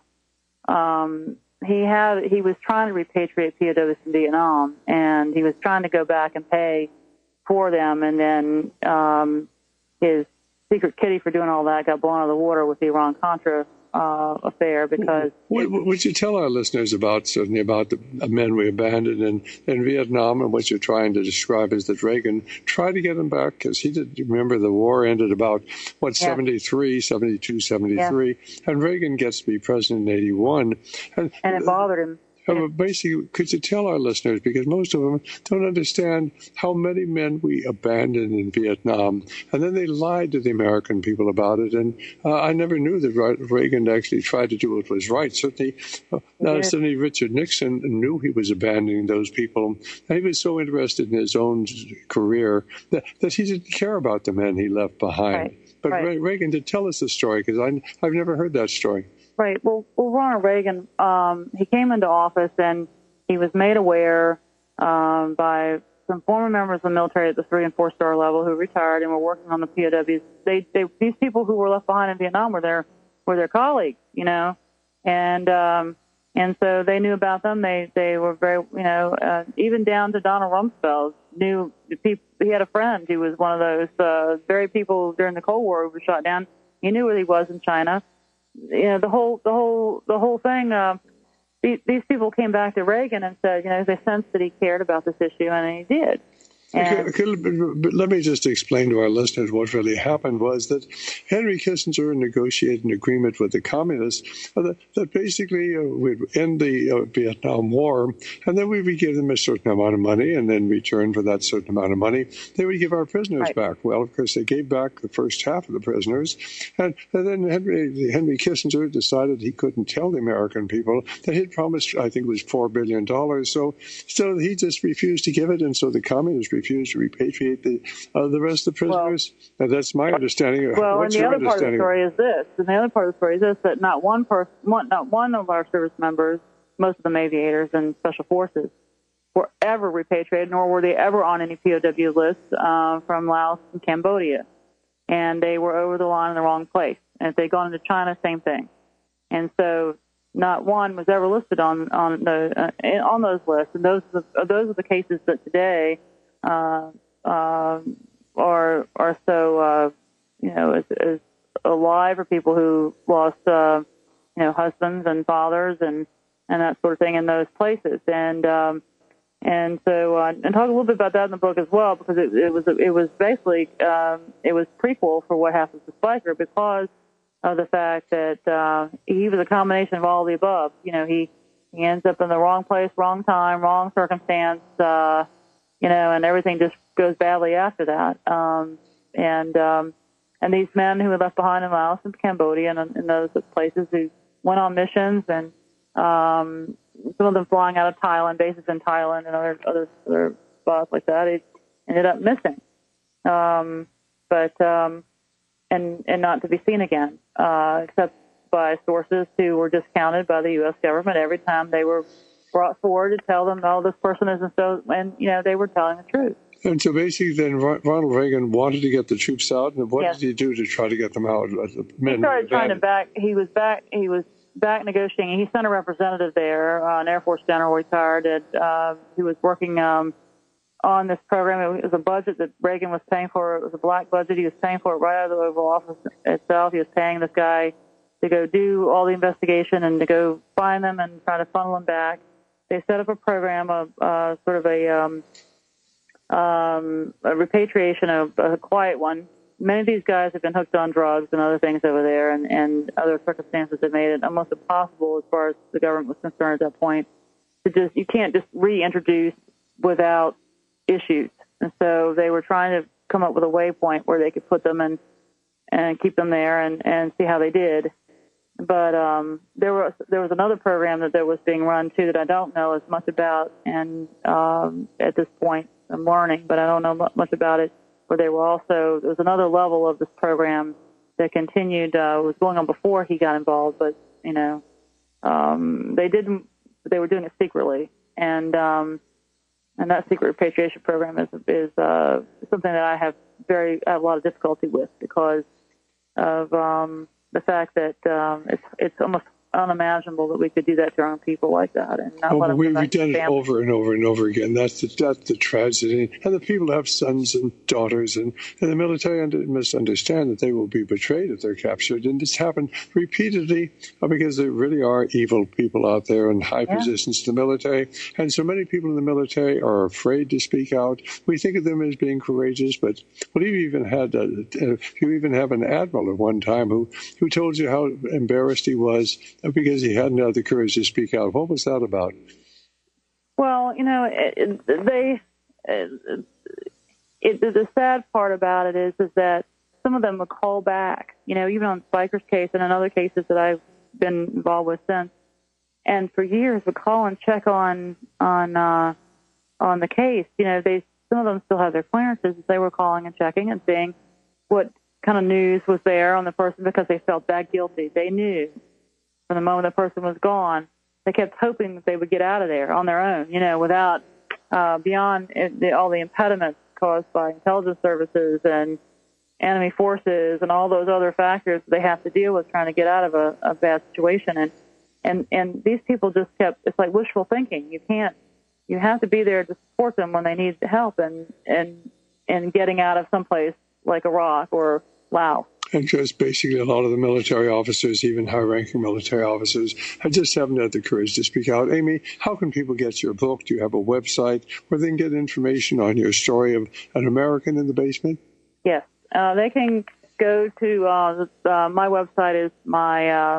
He was trying to repatriate POWs from Vietnam, and he was trying to go back and pay for them, and then his secret kitty for doing all that got blown out of the water with the Iran-Contra affair. Because what would you tell our listeners about the men we abandoned in Vietnam, and what you're trying to describe is that Reagan tried to get him back because he did. Remember, the war ended about 72, 73, and Reagan gets to be president in 81, and it bothered him. Basically, could you tell our listeners, because most of them don't understand how many men we abandoned in Vietnam, and then they lied to the American people about it, and I never knew that Reagan actually tried to do what was right. Certainly Richard Nixon knew he was abandoning those people, and he was so interested in his own career that he didn't care about the men he left behind. Right. But Reagan did tell us the story, because I've never heard that story. Right. Well, Ronald Reagan, he came into office and he was made aware by some former members of the military at the 3- and 4-star level who retired and were working on the POWs. These people who were left behind in Vietnam were their colleagues, you know, and so they knew about them. They were very, you know, even down to Donald Rumsfeld knew the people. He had a friend who was one of those very people during the Cold War who was shot down. He knew where he was in China. You know, the whole thing. These people came back to Reagan and said, you know, they sensed that he cared about this issue, and he did. Let me just explain to our listeners what really happened was that Henry Kissinger negotiated an agreement with the communists that basically would end the Vietnam War, and then we would give them a certain amount of money, and in return for that certain amount of money, they would give our prisoners back. Well, of course, they gave back the first half of the prisoners, and then Henry Kissinger decided he couldn't tell the American people that he'd promised, I think it was $4 billion, so he just refused to give it, and so the communists refused to repatriate the rest of the prisoners. Well, that's my understanding. Well, What's and the your other part of the story is this. And the other part of the story is this: that not one of our service members, most of them aviators and special forces, were ever repatriated, nor were they ever on any POW lists from Laos and Cambodia. And they were over the line in the wrong place. And if they'd gone into China, same thing. And so not one was ever listed on those lists. And those are the cases that today are so you know, is alive, for people who lost you know, husbands and fathers and that sort of thing in those places, and so and talk a little bit about that in the book as well, because it was basically it was prequel for what happens to Spiker, because of the fact that he was a combination of all the above. You know, he ends up in the wrong place, wrong time, wrong circumstance. You know, and everything just goes badly after that. And these men who were left behind in Laos and Cambodia and in those places who went on missions, and some of them flying out of Thailand, bases in Thailand and other spots like that, it ended up missing. And not to be seen again, except by sources who were discounted by the U.S. government every time they were brought forward to tell them, oh, this person isn't so, and, you know, they were telling the truth. And so basically then Ronald Reagan wanted to get the troops out, and what did he do to try to get them out? He started trying to he was back negotiating. He sent a representative there, an Air Force general retired, who was working on this program. It was a budget that Reagan was paying for. It was a black budget. He was paying for it right out of the Oval Office itself. He was paying this guy to go do all the investigation and to go find them and try to funnel them back. They set up a program of sort of a repatriation, of a quiet one. Many of these guys have been hooked on drugs and other things over there, and other circumstances that made it almost impossible, as far as the government was concerned at that point, you can't just reintroduce without issues. And so they were trying to come up with a waypoint where they could put them and keep them there and see how they did. But there was another program that was being run too that I don't know as much about, and at this point I'm learning, but I don't know much about it. Where there was another level of this program that continued, was going on before he got involved, but you know, they were doing it secretly, and that secret repatriation program is something that I have a lot of difficulty with, because of the fact that it's almost unimaginable that we could do that to our own people like that, and not let them we've done it over and over and over again. That's the tragedy. And the people have sons and daughters, and the military must understand that they will be betrayed if they're captured. And it's happened repeatedly because there really are evil people out there in high positions in the military. And so many people in the military are afraid to speak out. We think of them as being courageous, but you even have an admiral at one time who told you how embarrassed he was because he hadn't had the courage to speak out. What was that about? Well, the sad part about it is that some of them would call back, even on Spiker's case and in other cases that I've been involved with since, and for years would call and check on the case. Some of them still have their clearances. They were calling and checking and seeing what kind of news was there on the person because they felt that guilty. They knew from the moment the person was gone. They kept hoping that they would get out of there on their own, without beyond all the impediments caused by intelligence services and enemy forces and all those other factors they have to deal with trying to get out of a bad situation. And these people just kept, it's like wishful thinking. You have to be there to support them when they need help and getting out of someplace like Iraq or Laos. And just basically a lot of the military officers, even high-ranking military officers, just haven't had the courage to speak out. Amy, how can people get your book? Do you have a website where they can get information on your story of an American in the basement? Yes. They can go to my website is my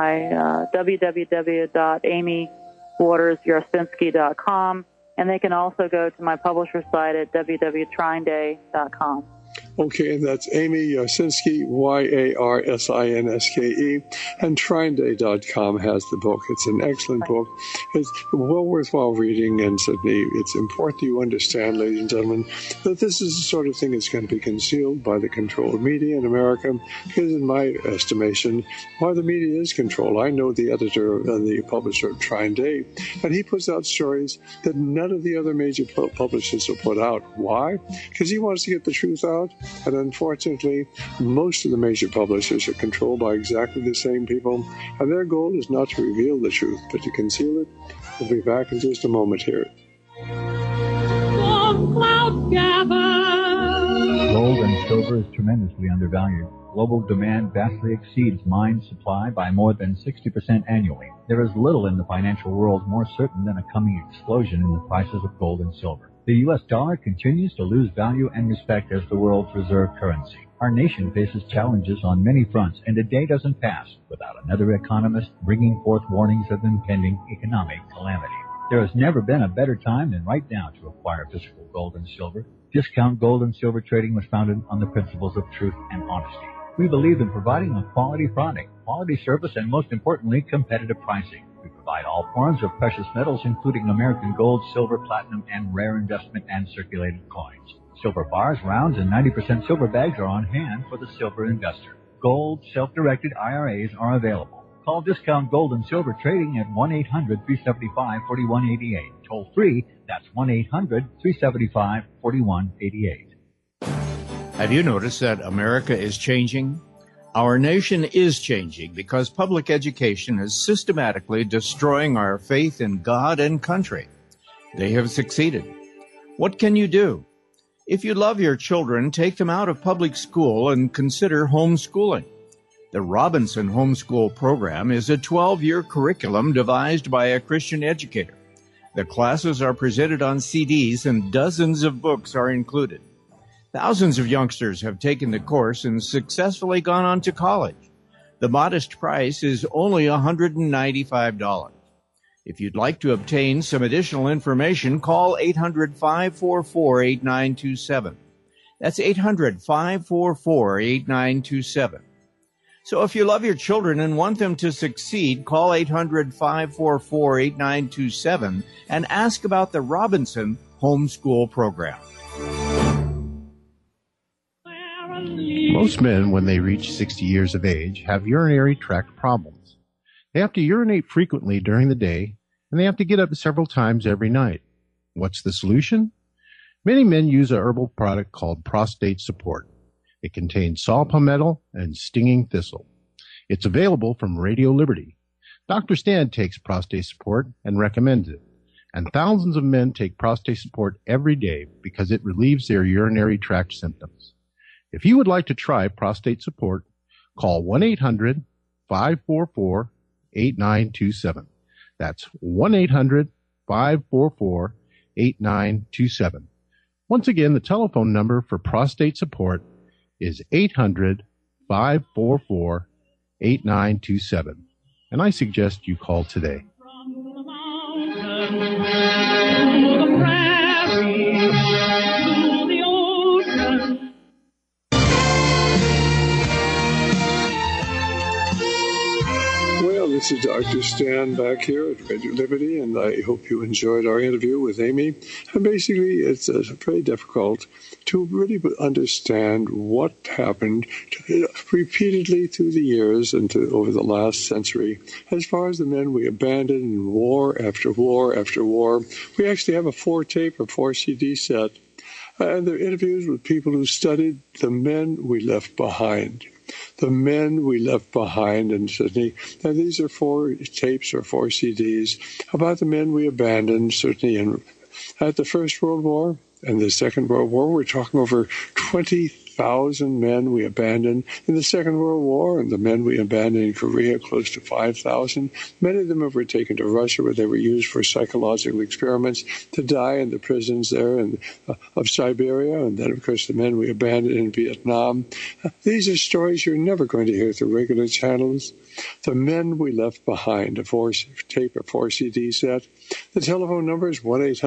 www.amywatersyarosinski.com, and they can also go to my publisher's site at www.trineday.com. Okay, and that's Amy Yarosinski, Yarsinske, and TrineDay.com has the book. It's an excellent book. It's well worthwhile reading, and Sydney, it's important you understand, ladies and gentlemen, that this is the sort of thing that's going to be concealed by the controlled media in America, because in my estimation, why the media is controlled. I know the editor and the publisher of TrineDay, and he puts out stories that none of the other major publishers will put out. Why? Because he wants to get the truth out. And unfortunately, most of the major publishers are controlled by exactly the same people, and their goal is not to reveal the truth, but to conceal it. We'll be back in just a moment here. Gold and silver is tremendously undervalued. Global demand vastly exceeds mine supply by more than 60% annually. There is little in the financial world more certain than a coming explosion in the prices of gold and silver. The U.S. dollar continues to lose value and respect as the world's reserve currency. Our nation faces challenges on many fronts, and a day doesn't pass without another economist bringing forth warnings of impending economic calamity. There has never been a better time than right now to acquire physical gold and silver. Discount Gold and Silver Trading was founded on the principles of truth and honesty. We believe in providing a quality product, quality service, and most importantly, competitive pricing. We provide all forms of precious metals, including American gold, silver, platinum, and rare investment and circulated coins. Silver bars, rounds, and 90% silver bags are on hand for the silver investor. Gold, self-directed IRAs are available. Call Discount Gold and Silver Trading at 1-800-375-4188. Toll free, that's 1-800-375-4188. Have you noticed that America is changing? Our nation is changing because public education is systematically destroying our faith in God and country. They have succeeded. What can you do? If you love your children, take them out of public school and consider homeschooling. The Robinson Homeschool Program is a 12-year curriculum devised by a Christian educator. The classes are presented on CDs and dozens of books are included. Thousands of youngsters have taken the course and successfully gone on to college. The modest price is only $195. If you'd like to obtain some additional information, call 800-544-8927. That's 800-544-8927. So if you love your children and want them to succeed, call 800-544-8927 and ask about the Robinson Homeschool Program. Most men, when they reach 60 years of age, have urinary tract problems. They have to urinate frequently during the day, and they have to get up several times every night. What's the solution? Many men use a herbal product called Prostate Support. It contains saw palmetto and stinging thistle. It's available from Radio Liberty. Dr. Stan takes Prostate Support and recommends it. And thousands of men take Prostate Support every day because it relieves their urinary tract symptoms. If you would like to try Prostate Support, call 1-800-544-8927. That's 1-800-544-8927. Once again, the telephone number for Prostate Support is 800-544-8927. and I suggest you call today. Well, this is Dr. Stan back here at Radio Liberty, and I hope you enjoyed our interview with Amy. And basically, it's very difficult to really understand what happened repeatedly through the years and over the last century. As far as the men we abandoned in war after war after war, we actually have a 4-tape or 4-CD set. And they're interviews with people who studied the men we left behind. The men we left behind in Sydney. Now, these are 4 tapes or 4 CDs about the men we abandoned, certainly at the First World War and the Second World War. We're talking over 20,000 men we abandoned in the Second World War, and the men we abandoned in Korea, close to 5,000. Many of them were taken to Russia, where they were used for psychological experiments to die in the prisons there of Siberia. And then, of course, the men we abandoned in Vietnam. These are stories you're never going to hear through regular channels. The men we left behind, a 4-tape or 4-CD set. The telephone number is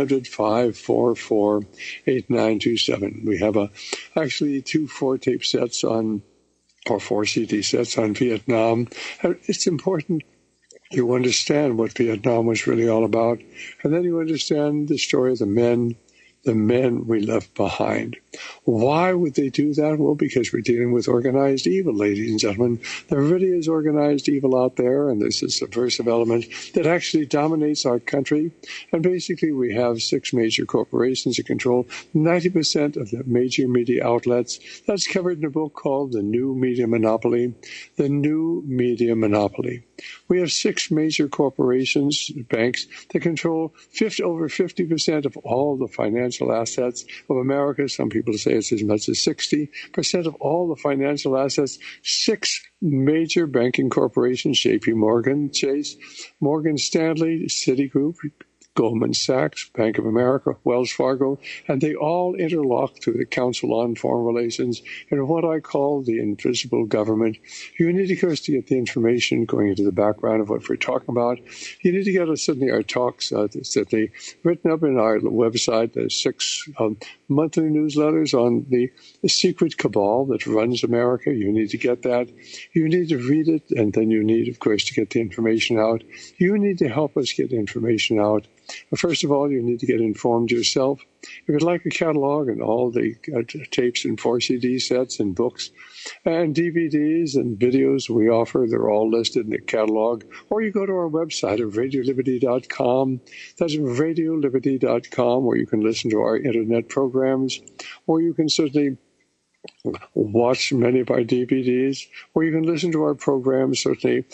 1-800-544-8927. We have actually 2 4-tape sets or 4 CD sets on Vietnam. And it's important you understand what Vietnam was really all about, and then you understand the story of the men we left behind. Why would they do that? Well, because we're dealing with organized evil, ladies and gentlemen. There really is organized evil out there, and there's a subversive element that actually dominates our country. And basically, we have 6 major corporations that control 90% of the major media outlets. That's covered in a book called The New Media Monopoly. The New Media Monopoly. We have 6 major corporations, banks, that control over 50% of all the financial assets of America. Some people say it's as much as 60% of all the financial assets. 6 major banking corporations, J.P. Morgan, Chase, Morgan Stanley, Citigroup, Goldman Sachs, Bank of America, Wells Fargo, and they all interlock through the Council on Foreign Relations in what I call the invisible government. You need, of course, to get the information going into the background of what we're talking about. You need to get certainly our talks certainly written up in our website. There's 6 monthly newsletters on the secret cabal that runs America. You need to get that. You need to read it, and then you need, of course, to get the information out. You need to help us get information out. First of all, you need to get informed yourself. If you'd like a catalog and all the tapes and 4 CD sets and books and DVDs and videos we offer, they're all listed in the catalog. Or you go to our website at radioliberty.com. That's radioliberty.com, where you can listen to our internet programs, or you can certainly watch many of our DVDs, or you can listen to our programs, certainly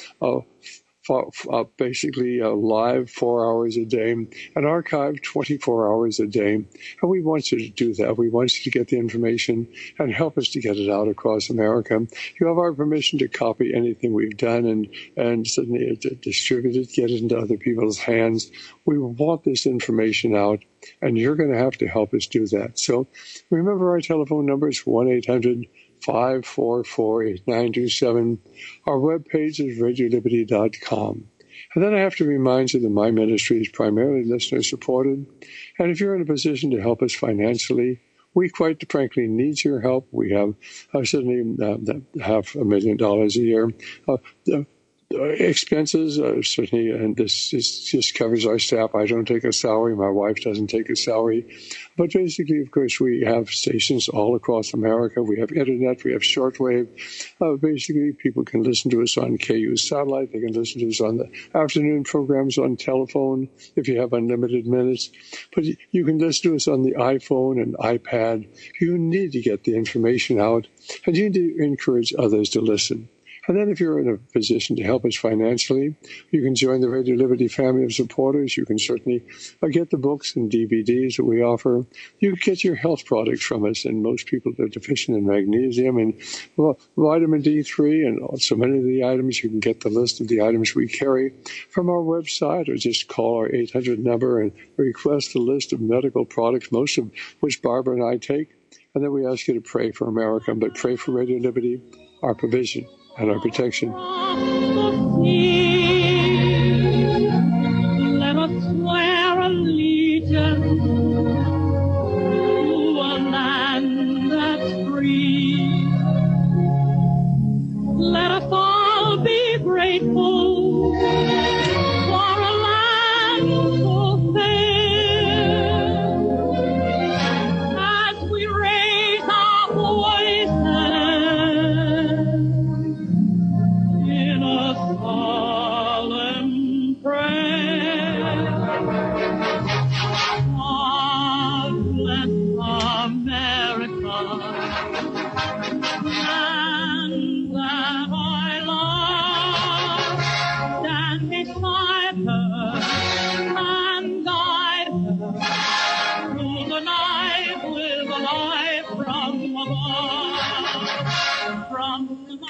basically live 4 hours a day and archived 24 hours a day. And we want you to do that. We want you to get the information and help us to get it out across America. You have our permission to copy anything we've done and suddenly distribute it, get it into other people's hands. We want this information out, and you're going to have to help us do that. So remember, our telephone number is 1-800-544-8927. Our webpage is radioliberty.com. And then I have to remind you that my ministry is primarily listener-supported. And if you're in a position to help us financially, we quite frankly need your help. We have certainly $500,000 a year. Expenses, certainly, and this just covers our staff. I don't take a salary. My wife doesn't take a salary. But basically, of course, we have stations all across America. We have internet. We have shortwave. Basically, people can listen to us on KU satellite. They can listen to us on the afternoon programs on telephone if you have unlimited minutes. But you can listen to us on the iPhone and iPad. You need to get the information out, and you need to encourage others to listen. And then if you're in a position to help us financially, you can join the Radio Liberty family of supporters. You can certainly get the books and DVDs that we offer. You can get your health products from us, and most people are deficient in magnesium and vitamin D3 and so many of the items. You can get the list of the items we carry from our website, or just call our 800 number and request a list of medical products, most of which Barbara and I take. And then we ask you to pray for America, but pray for Radio Liberty, our provision and our protection. love, and that I love, stand beside her and guide her through the night with a light from above, from the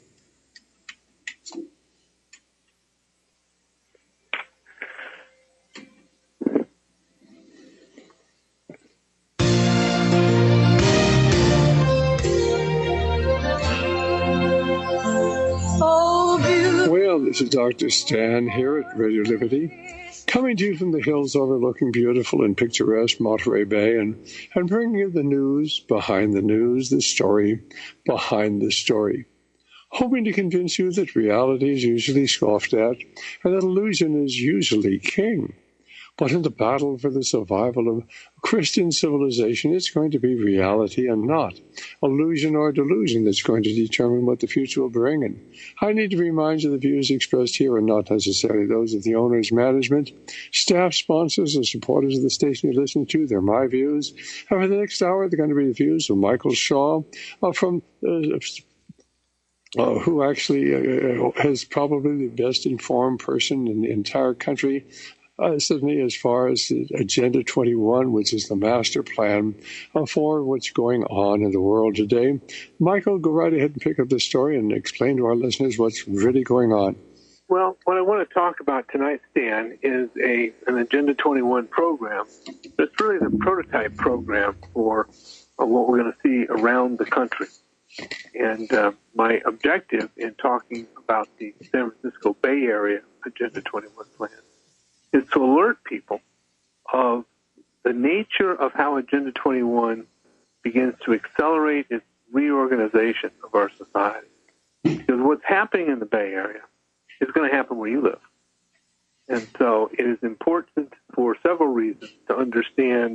Well, this is Dr. Stan here at Radio Liberty, coming to you from the hills overlooking beautiful and picturesque Monterey Bay and bringing you the news behind the news, the story behind the story, hoping to convince you that reality is usually scoffed at and that illusion is usually king. But in the battle for the survival of Christian civilization, it's going to be reality and not illusion or delusion that's going to determine what the future will bring. And I need to remind you the views expressed here are not necessarily those of the owners, management, staff, sponsors, or supporters of the station you listen to. They're my views. And for the next hour, they're going to be the views of Michael Shaw who actually is probably the best informed person in the entire country. Certainly as far as the Agenda 21, which is the master plan for what's going on in the world today. Michael, go right ahead and pick up this story and explain to our listeners what's really going on. Well, what I want to talk about tonight, Stan, is an Agenda 21 program. It's really the prototype program for what we're going to see around the country. And my objective in talking about the San Francisco Bay Area Agenda 21 plan is to alert people of the nature of how Agenda 21 begins to accelerate its reorganization of our society. Because what's happening in the Bay Area is going to happen where you live. And so it is important for several reasons to understand,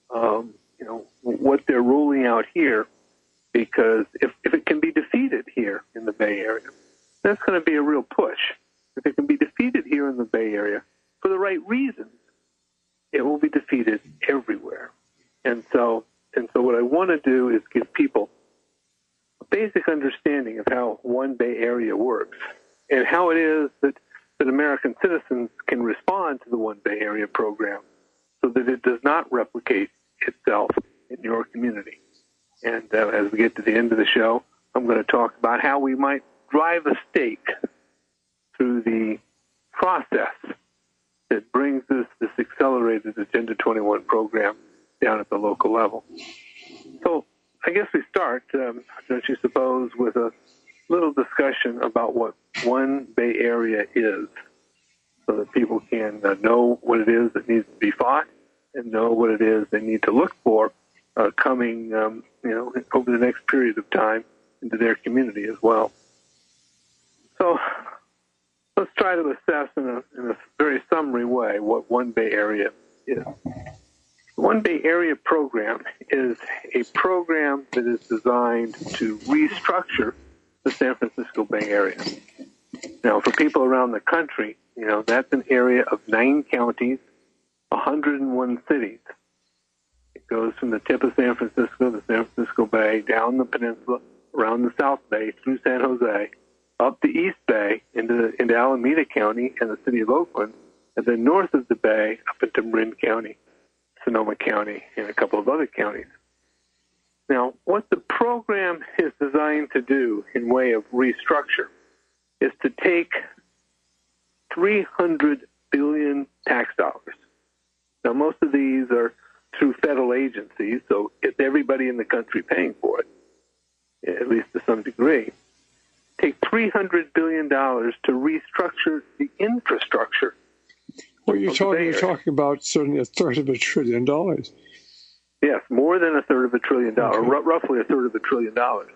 what they're rolling out here, because if it can be defeated here in the Bay Area, that's going to be a real push. If it can be defeated here in the Bay Area, for the right reasons, it will be defeated everywhere. And so what I want to do is give people a basic understanding of how One Bay Area works and how it is that American citizens can respond to the One Bay Area program so that it does not replicate itself in your community. And as we get to the end of the show, I'm going to talk about how we might drive a stake through the process that brings this accelerated Agenda 21 program down at the local level. So I guess we start, don't you suppose, with a little discussion about what One Bay Area is, so that people can know what it is that needs to be fought and know what it is they need to look for coming, over the next period of time into their community as well. So let's try to assess in a very summary way what One Bay Area is. The One Bay Area program is a program that is designed to restructure the San Francisco Bay Area. Now, for people around the country, that's an area of 9 counties, 101 cities. It goes from the tip of San Francisco, the San Francisco Bay, down the peninsula, around the South Bay, through San Jose, up the East Bay into Alameda County and the city of Oakland, and then north of the Bay up into Marin County, Sonoma County, and a couple of other counties. Now, what the program is designed to do in way of restructure is to take 300 billion tax dollars. Now, most of these are through federal agencies, so it's everybody in the country paying for it, at least to some degree. Take $300 billion to restructure the infrastructure. Well, you're talking about certainly $1/3 trillion. Yes, more than $1/3 trillion, roughly $1/3 trillion.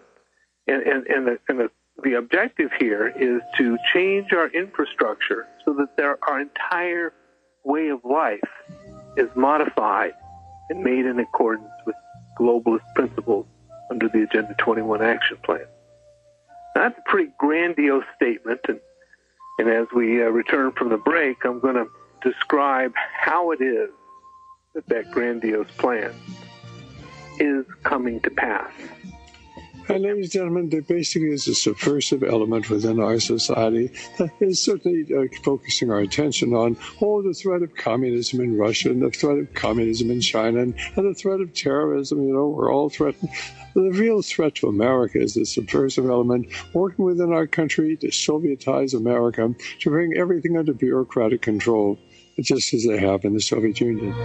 And the objective here is to change our infrastructure so that our entire way of life is modified and made in accordance with globalist principles under the Agenda 21 Action Plan. Now, that's a pretty grandiose statement, and as we return from the break, I'm going to describe how it is that grandiose plan is coming to pass. And ladies and gentlemen, there basically is a subversive element within our society that is certainly focusing our attention on, the threat of communism in Russia and the threat of communism in China and the threat of terrorism. We're all threatened. The real threat to America is the subversive element working within our country to Sovietize America, to bring everything under bureaucratic control, just as they have in the Soviet Union.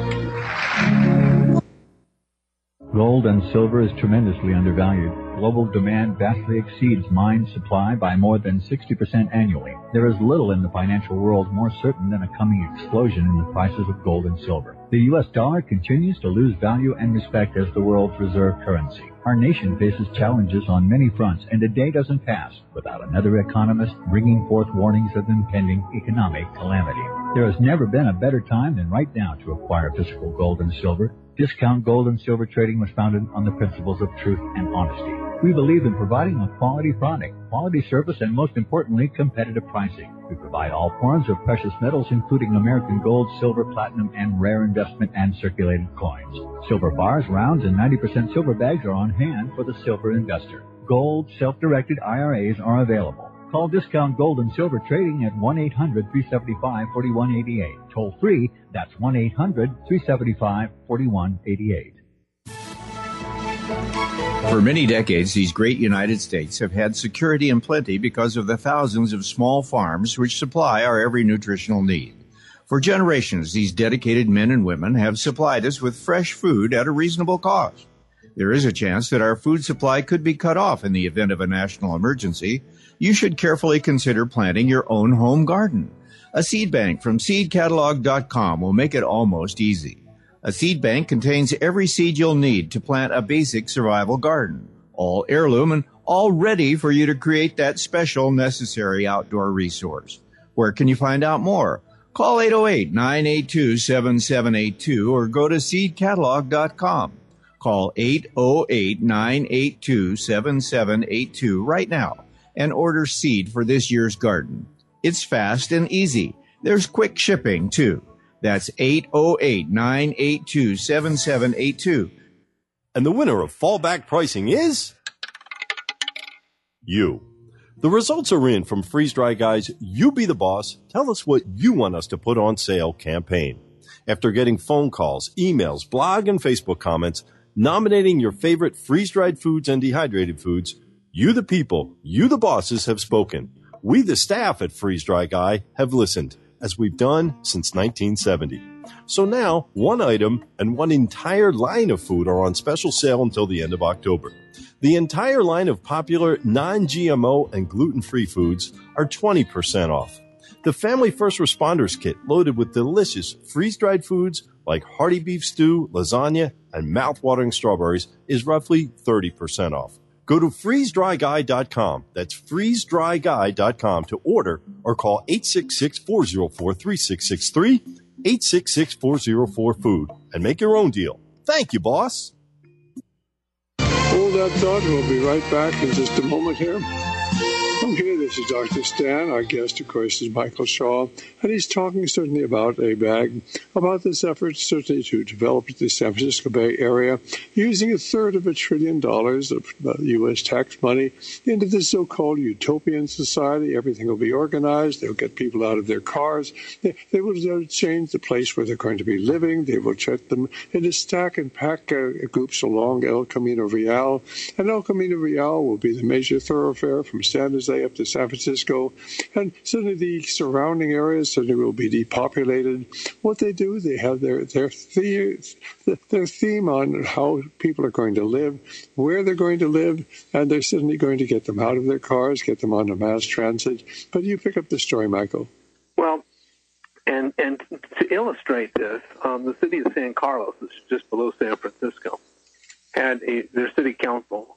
Gold and silver is tremendously undervalued. Global demand vastly exceeds mine supply by more than 60% annually. There is little in the financial world more certain than a coming explosion in the prices of gold and silver. The U.S. dollar continues to lose value and respect as the world's reserve currency. Our nation faces challenges on many fronts, and a day doesn't pass without another economist bringing forth warnings of impending economic calamity. There has never been a better time than right now to acquire physical gold and silver. Discount Gold and Silver Trading was founded on the principles of truth and honesty. We believe in providing a quality product, quality service, and most importantly, competitive pricing. We provide all forms of precious metals, including American gold, silver, platinum, and rare investment and circulated coins. Silver bars, rounds, and 90% silver bags are on hand for the silver investor. Gold, self-directed IRAs are available. Call Discount Gold and Silver Trading at 1-800-375-4188. Toll free, that's 1-800-375-4188. For many decades, these great United States have had security and plenty because of the thousands of small farms which supply our every nutritional need. For generations, these dedicated men and women have supplied us with fresh food at a reasonable cost. There is a chance that our food supply could be cut off in the event of a national emergency. You should carefully consider planting your own home garden. A seed bank from seedcatalog.com will make it almost easy. A seed bank contains every seed you'll need to plant a basic survival garden, all heirloom and all ready for you to create that special necessary outdoor resource. Where can you find out more? Call 808-982-7782 or go to seedcatalog.com. Call 808-982-7782 right now and order seed for this year's garden. It's fast and easy. There's quick shipping, too. That's 808-982-7782. And the winner of fallback pricing is you. The results are in from Freeze Dry Guy's You Be the Boss, Tell Us What You Want Us to Put on Sale campaign. After getting phone calls, emails, blog, and Facebook comments nominating your favorite freeze-dried foods and dehydrated foods, you the people, you the bosses have spoken. We the staff at Freeze Dry Guy have listened, as we've done since 1970. So now, one item and one entire line of food are on special sale until the end of October. The entire line of popular non-GMO and gluten-free foods are 20% off. The Family First Responders Kit, loaded with delicious freeze-dried foods like hearty beef stew, lasagna, and mouth-watering strawberries, is roughly 30% off. Go to freezedryguy.com. That's freezedryguy.com to order or call 866-404-3663, 866-404-FOOD, and make your own deal. Thank you, boss. Hold that thought. We'll be right back in just a moment here. Okay, this is Dr. Stan. Our guest, of course, is Michael Shaw, and he's talking certainly about ABAG, about this effort certainly to develop the San Francisco Bay Area using $1/3 $1 trillion of U.S. tax money into this so-called utopian society. Everything will be organized. They'll get people out of their cars. They will change the place where they're going to be living. They will check them into stack and pack groups along El Camino Real, and El Camino Real will be the major thoroughfare from San Jose up to San Francisco, and certainly the surrounding areas certainly will be depopulated. What they do, they have their theme on how people are going to live, where they're going to live, and they're certainly going to get them out of their cars, get them onto mass transit. But you pick up the story, Michael. Well, and to illustrate this, the city of San Carlos, which is just below San Francisco, had their city council,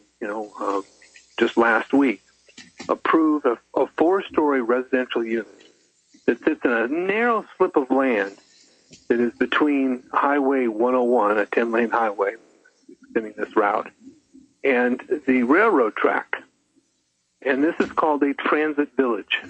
just last week, approved a 4-story residential unit that sits in a narrow slip of land that is between Highway 101, a 10-lane highway extending this route, and the railroad track. And this is called a transit village.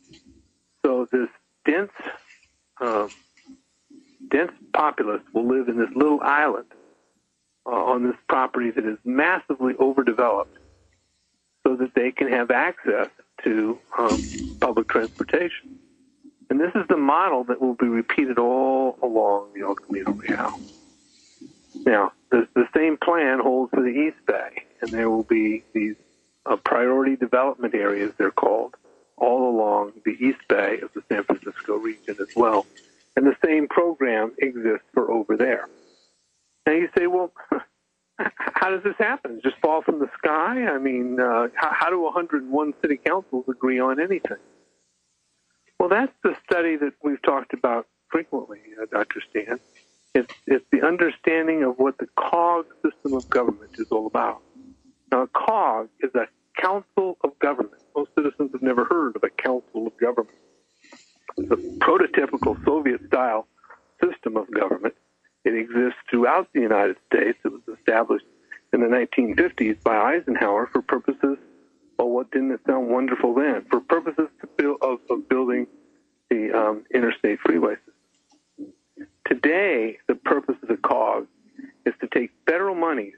So this dense populace will live in this little island on this property that is massively overdeveloped so that they can have access to public transportation. And this is the model that will be repeated all along the El Camino Real. Now, the same plan holds for the East Bay, and there will be these priority development areas, they're called, all along the East Bay of the San Francisco region as well. And the same program exists for over there. Now you say, well, how does this happen? Just fall from the sky? I mean, how do 101 city councils agree on anything? Well, that's the study that we've talked about frequently, Dr. Stan. It's the understanding of what the COG system of government is all about. Now, a COG is a council of government. Most citizens have never heard of a council of government. It's a prototypical Soviet-style system of government. It exists throughout the United States. It was established in the 1950s by Eisenhower for purposes, well, what didn't it sound wonderful then? For purposes of building the interstate freeway system. Today, the purpose of the COG is to take federal monies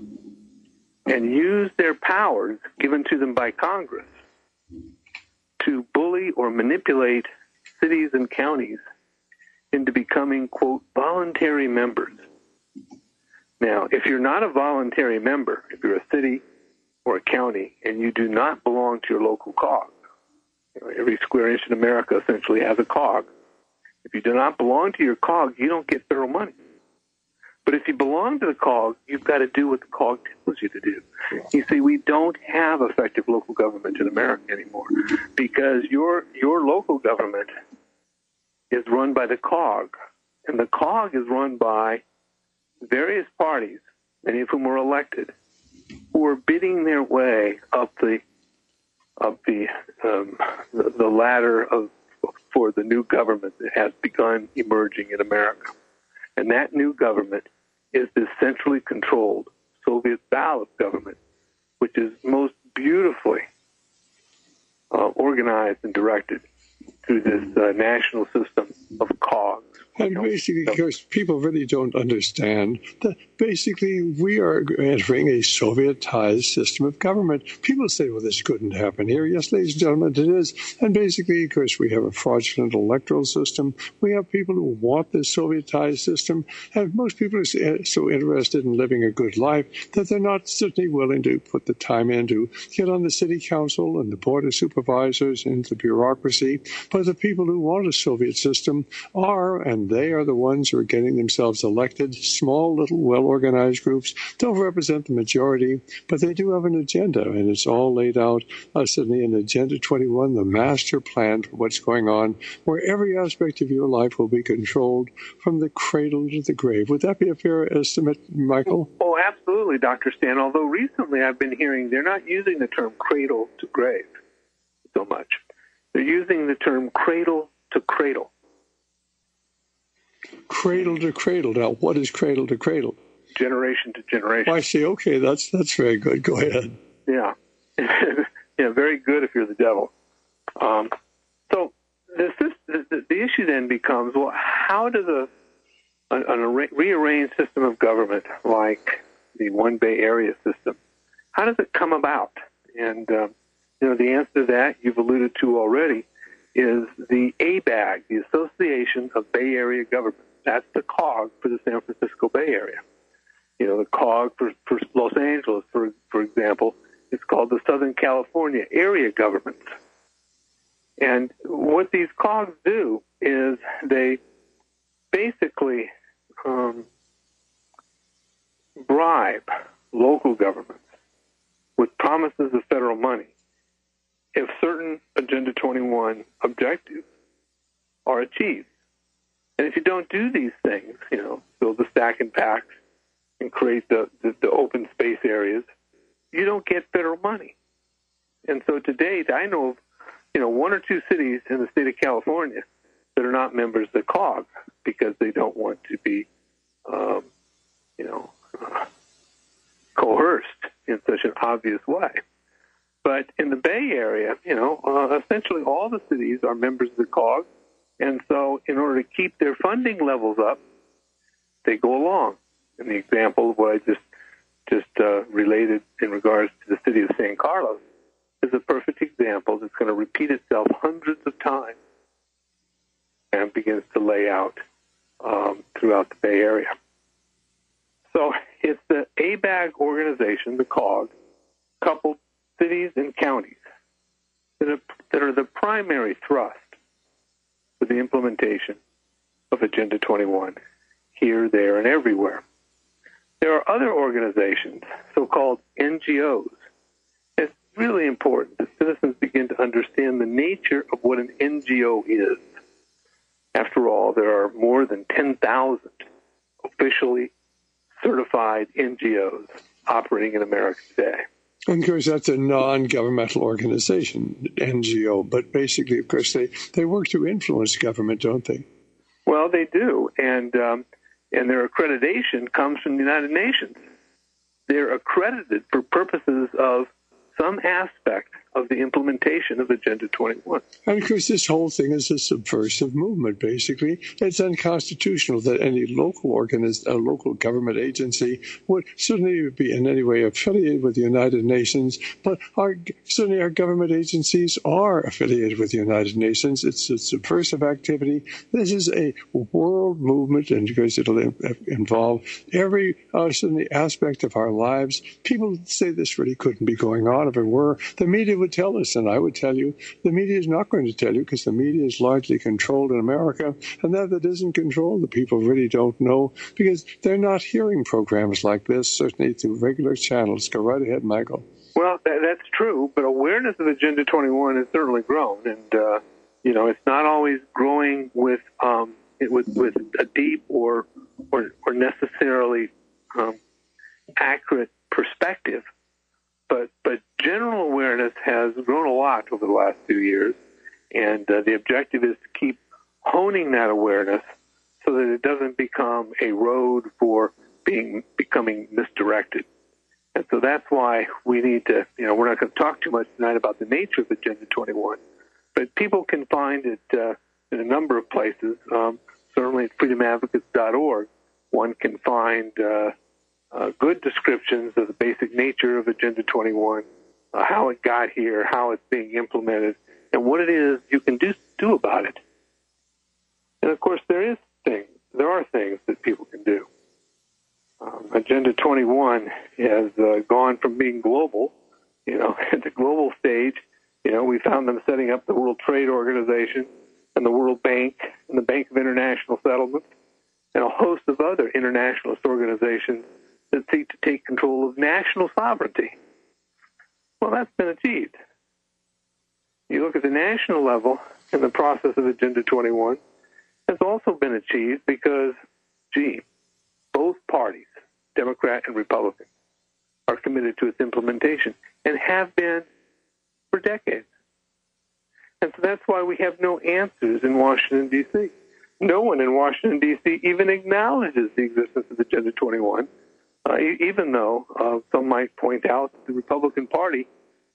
and use their powers given to them by Congress to bully or manipulate cities and counties into becoming, quote, voluntary members. Now, if you're not a voluntary member, if you're a city or a county and you do not belong to your local COG, every square inch in America essentially has a COG. If you do not belong to your COG, you don't get federal money. But if you belong to the COG, you've got to do what the COG tells you to do. You see, we don't have effective local government in America anymore because your local government is run by the COG, and the COG is run by various parties, many of whom were elected, who are bidding their way up the ladder for the new government that has begun emerging in America. And that new government is this centrally controlled Soviet-style of government, which is most beautifully organized and directed through this national system of COGs. And basically, because people really don't understand that basically we are entering a Sovietized system of government. People say, well, this couldn't happen here. Yes, ladies and gentlemen, it is. And basically, of course, we have a fraudulent electoral system. We have people who want this Sovietized system. And most people are so interested in living a good life that they're not certainly willing to put the time in to get on the city council and the board of supervisors and the bureaucracy. But the people who want a Soviet system are, and they are the ones who are getting themselves elected. Small, little, well-organized groups don't represent the majority, but they do have an agenda, and it's all laid out, certainly in Agenda 21, the master plan for what's going on, where every aspect of your life will be controlled from the cradle to the grave. Would that be a fair estimate, Michael? Oh, absolutely, Dr. Stan, although recently I've been hearing they're not using the term cradle to grave so much. They're using the term cradle to cradle. Cradle to cradle. Now, what is cradle to cradle? Generation to generation. Oh, I see. Okay, that's very good. Go ahead. Yeah. Yeah, very good if you're the devil. So the issue then becomes, well, how does a rearranged system of government like the One Bay Area system, how does it come about? And, the answer to that you've alluded to already is the ABAG, the Association of Bay Area Governments. That's the COG for the San Francisco Bay Area. The COG for Los Angeles, for example, is called the Southern California Area Governments. And what these COGs do is they basically bribe local governments with promises of federal money if certain Agenda 21 objectives are achieved. And if you don't do these things, build the stack and packs and create the open space areas, you don't get federal money. And so to date, I know of, one or two cities in the state of California that are not members of the COG because they don't want to be, coerced in such an obvious way. But in the Bay Area, essentially all the cities are members of the COG. And so in order to keep their funding levels up, they go along. And the example of what I just related in regards to the city of San Carlos is a perfect example that's going to repeat itself hundreds of times and begins to lay out throughout the Bay Area. So it's the ABAG organization, the COG, coupled cities and counties that are the primary thrust for the implementation of Agenda 21 here, there, and everywhere. There are other organizations, so-called NGOs. It's really important that citizens begin to understand the nature of what an NGO is. After all, there are more than 10,000 officially certified NGOs operating in America today. And of course, that's a non-governmental organization, NGO, but basically, of course, they work to influence government, don't they? Well, they do, and their accreditation comes from the United Nations. They're accredited for purposes of some aspect of the implementation of Agenda 21. And of course, this whole thing is a subversive movement, basically. It's unconstitutional that any local government agency would certainly be in any way affiliated with the United Nations, but certainly our government agencies are affiliated with the United Nations. It's a subversive activity. This is a world movement, and because it'll involve every certainly aspect of our lives. People say this really couldn't be going on if it were. The media would tell us, and I would tell you, the media is not going to tell you because the media is largely controlled in America, and that isn't controlled, the people really don't know because they're not hearing programs like this, certainly through regular channels. Go right ahead, Michael. Well, that's true, but awareness of Agenda 21 has certainly grown, and it's not always growing with a deep or necessarily accurate perspective. But general awareness has grown a lot over the last few years, and the objective is to keep honing that awareness so that it doesn't become a road for becoming misdirected. And so that's why we need to, we're not going to talk too much tonight about the nature of Agenda 21, but people can find it in a number of places. Certainly at freedomadvocates.org, one can find good descriptions of the basic nature of Agenda 21, how it got here, how it's being implemented, and what it is you can do about it. And of course, there are things that people can do. Agenda 21 has gone from being global, at the global stage. We found them setting up the World Trade Organization and the World Bank and the Bank of International Settlements and a host of other internationalist organizations that seek to take control of national sovereignty. Well, that's been achieved. You look at the national level, and the process of Agenda 21 has also been achieved because, both parties, Democrat and Republican, are committed to its implementation and have been for decades. And so that's why we have no answers in Washington, D.C. No one in Washington, D.C. even acknowledges the existence of Agenda 21, even though some might point out that the Republican Party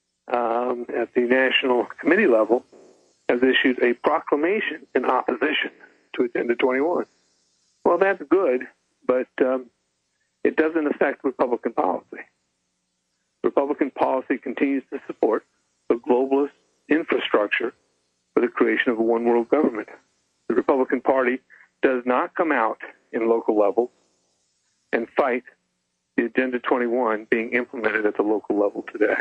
at the national committee level has issued a proclamation in opposition to Agenda 21. Well, that's good, but it doesn't affect Republican policy. Republican policy continues to support the globalist infrastructure for the creation of a one-world government. The Republican Party does not come out in local levels and fight the Agenda 21 being implemented at the local level today.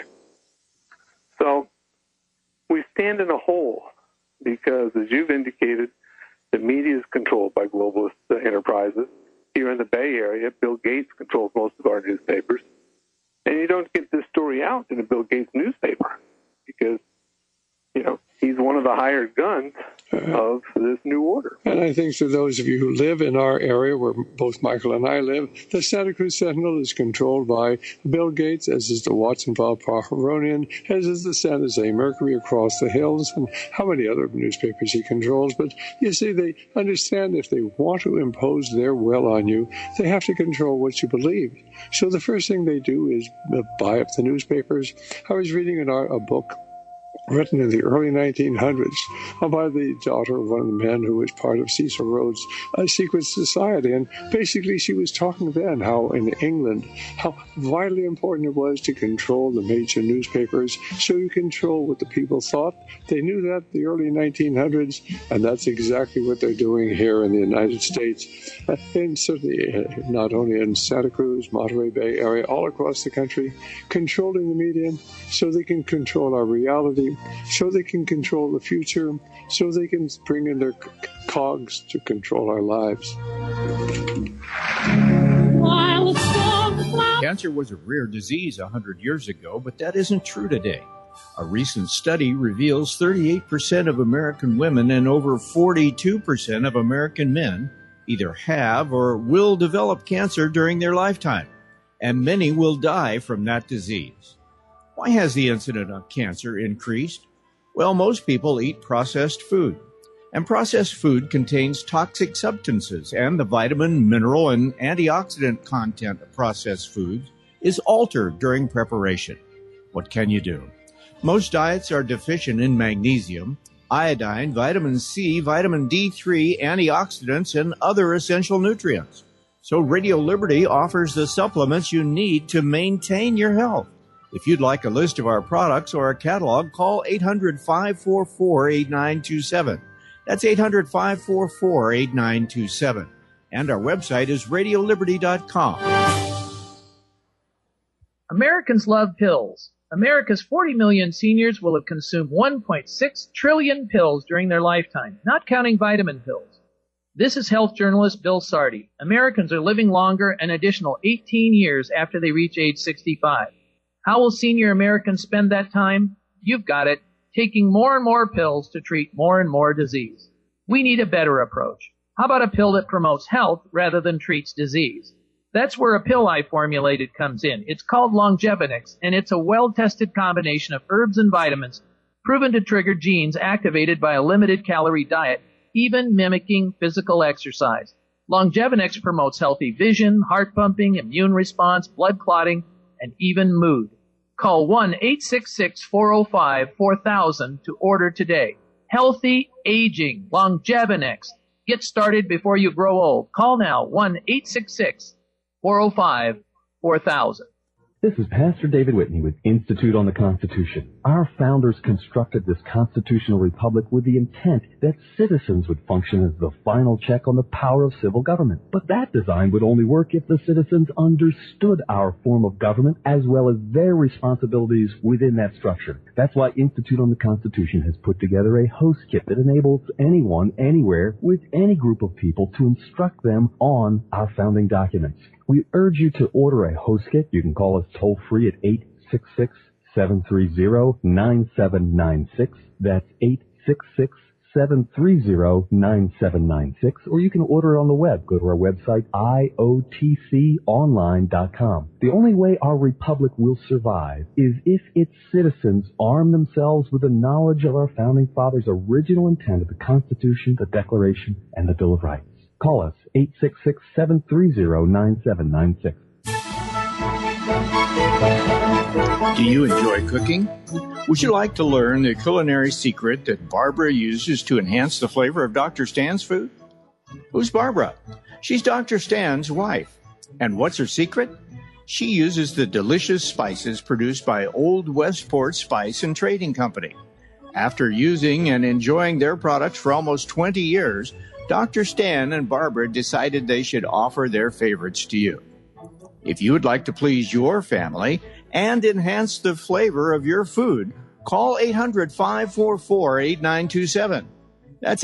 So we stand in a hole because, as you've indicated, the media is controlled by globalist enterprises. Here in the Bay Area, Bill Gates controls most of our newspapers. And you don't get this story out in a Bill Gates newspaper because, he's one of the hired guns of this new order. And I think for those of you who live in our area where both Michael and I live, the Santa Cruz Sentinel is controlled by Bill Gates, as is the Watsonville Pajaronian, as is the San Jose Mercury across the hills, and how many other newspapers he controls. But you see, they understand if they want to impose their will on you, they have to control what you believe. So the first thing they do is buy up the newspapers. I was reading a book written in the early 1900s by the daughter of one of the men who was part of Cecil Rhodes' secret society. And basically she was talking then how in England, how vitally important it was to control the major newspapers so you control what the people thought. They knew that in the early 1900s, and that's exactly what they're doing here in the United States. And certainly not only in Santa Cruz, Monterey Bay area, all across the country, controlling the media so they can control our reality, so they can control the future, so they can bring in their cogs to control our lives. Cancer was a rare disease 100 years ago, but that isn't true today. A recent study reveals 38% of American women and over 42% of American men either have or will develop cancer during their lifetime, and many will die from that disease. Why has the incidence of cancer increased? Well, most people eat processed food, and processed food contains toxic substances, and the vitamin, mineral, and antioxidant content of processed foods is altered during preparation. What can you do? Most diets are deficient in magnesium, iodine, vitamin C, vitamin D3, antioxidants, and other essential nutrients. So Radio Liberty offers the supplements you need to maintain your health. If you'd like a list of our products or a catalog, call 800-544-8927. That's 800-544-8927. And our website is radioliberty.com. Americans love pills. America's 40 million seniors will have consumed 1.6 trillion pills during their lifetime, not counting vitamin pills. This is health journalist Bill Sardi. Americans are living longer an additional 18 years after they reach age 65. How will senior Americans spend that time? You've got it, taking more and more pills to treat more and more disease. We need a better approach. How about a pill that promotes health rather than treats disease? That's where a pill I formulated comes in. It's called Longevinix, and it's a well-tested combination of herbs and vitamins proven to trigger genes activated by a limited-calorie diet, even mimicking physical exercise. Longevinix promotes healthy vision, heart pumping, immune response, blood clotting, and even mood. Call 1-866-405-4000 to order today. Healthy aging, Longevinix. Get started before you grow old. Call now, 1-866-405-4000. This is Pastor David Whitney with Institute on the Constitution. Our founders constructed this constitutional republic with the intent that citizens would function as the final check on the power of civil government. But that design would only work if the citizens understood our form of government as well as their responsibilities within that structure. That's why Institute on the Constitution has put together a host kit that enables anyone, anywhere, with any group of people to instruct them on our founding documents. We urge you to order a host kit. You can call us toll-free at 866-730-9796. That's 866-730-9796. Or you can order it on the web. Go to our website, iotconline.com. The only way our republic will survive is if its citizens arm themselves with the knowledge of our founding fathers' original intent of the Constitution, the Declaration, and the Bill of Rights. Call us, 866-730-9796. Do you enjoy cooking? Would you like to learn the culinary secret that Barbara uses to enhance the flavor of Dr. Stan's food? Who's Barbara? She's Dr. Stan's wife. And what's her secret? She uses the delicious spices produced by Old Westport Spice and Trading Company. After using and enjoying their products for almost 20 years, Dr. Stan and Barbara decided they should offer their favorites to you. If you would like to please your family and enhance the flavor of your food, call 800-544-8927. That's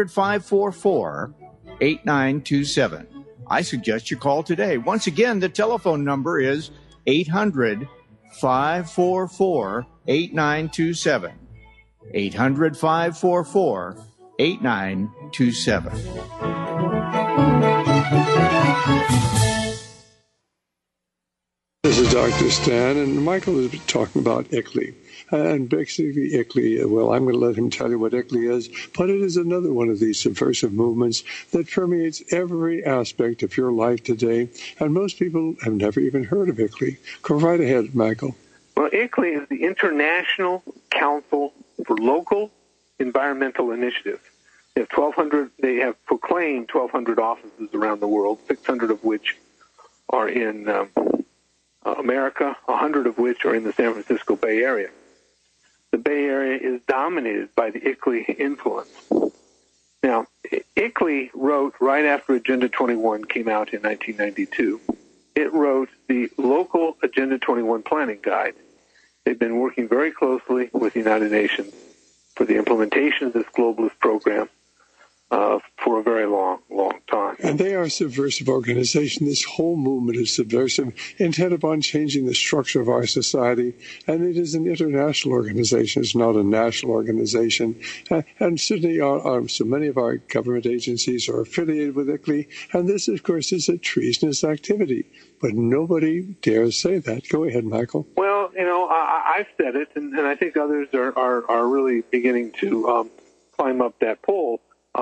800-544-8927. I suggest you call today. Once again, the telephone number is 800-544-8927. 800-544-8927. This is Dr. Stan, and Michael is talking about ICLEI. And basically, ICLEI, well, I'm going to let him tell you what ICLEI is, but it is another one of these subversive movements that permeates every aspect of your life today, and most people have never even heard of ICLEI. Go right ahead, Michael. Well, ICLEI is the International Council for local environmental initiatives. They have proclaimed 1,200 offices around the world, 600 of which are in America, 100 of which are in the San Francisco Bay Area. The Bay Area is dominated by the ICLEI influence. Now, ICLEI wrote right after Agenda 21 came out in 1992. It wrote the local Agenda 21 planning guide. They've been working very closely with the United Nations for the implementation of this globalist program for a very long time. And they are a subversive organization. This whole movement is subversive, intent upon changing the structure of our society. And it is an international organization. It's not a national organization. And certainly so many of our government agencies are affiliated with ICLEI. And this, of course, is a treasonous activity. But nobody dares say that. Go ahead, Michael. Well, I've said it, and I think others are really beginning to climb up that pole.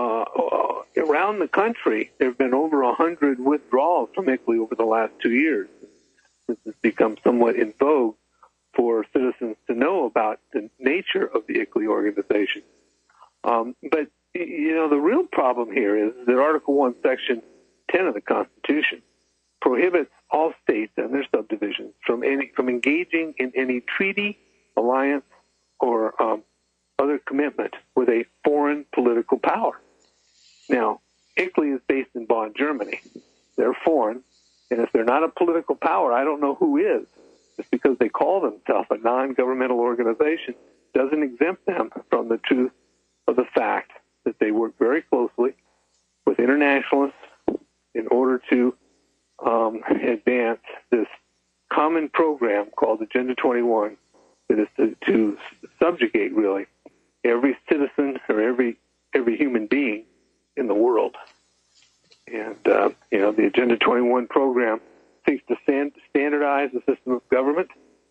Around the country, there have been over 100 withdrawals from ICLEI over the last 2 years. This has become somewhat in vogue for citizens to know about the nature of the ICLEI organization. But, the real problem here is that Article 1, Section 10 of the Constitution prohibits all states and their subdivisions from engaging in any treaty, alliance, or other commitment with a foreign political power. Now, ICLEI is based in Bonn, Germany. They're foreign, and if they're not a political power, I don't know who is. Just because they call themselves a non-governmental organization doesn't exempt them from the truth of the fact that they work very closely with internationalists in order to advance this common program called Agenda 21 that is to subjugate, really, every citizen or every human being in the world. And, the Agenda 21 program seeks to standardize a system of government,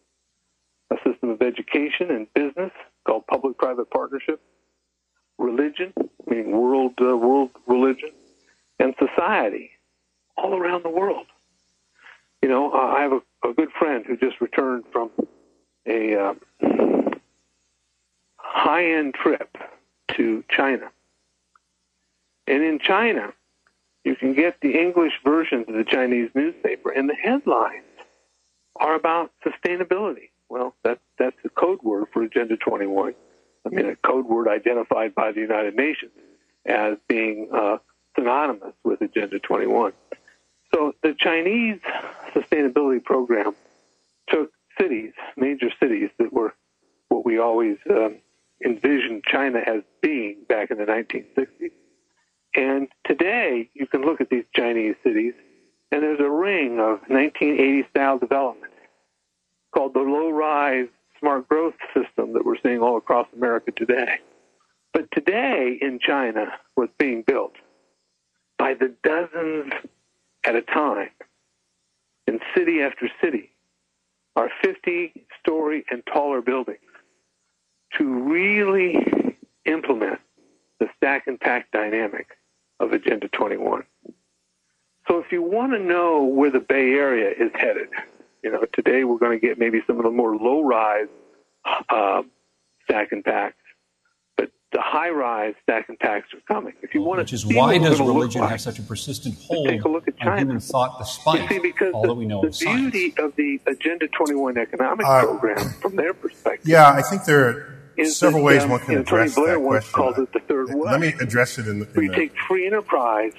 a system of education and business called public-private partnership, religion, meaning world religion, and society all around the world. I have a good friend who just returned from a high-end trip to China. And in China, you can get the English versions of the Chinese newspaper, and the headlines are about sustainability. Well, that's a code word for Agenda 21. I mean, a code word identified by the United Nations as being synonymous with Agenda 21. So the Chinese sustainability program took major cities that were what we always envisioned China as being back in the 1960s. And today, you can look at these Chinese cities, and there's a ring of 1980-style development called the low-rise smart growth system that we're seeing all across America today. But today in China, what's being built by the dozens at a time in city after city are 50-story and taller buildings to really implement the stack and pack dynamic of Agenda 21. So if you want to know where the Bay Area is headed, today we're going to get maybe some of the more low-rise stack and packs, but the high-rise stack and packs are coming. If you want Which to is see why what does it's gonna religion look have like, such a persistent hold take a look at on China. human thought despite because all that we know of the science? beauty of the Agenda 21 economic program, from their perspective, Yeah, I think there are several ways one can Tony address Blair that once question. called it the third way. Let me address it in where you the take free enterprise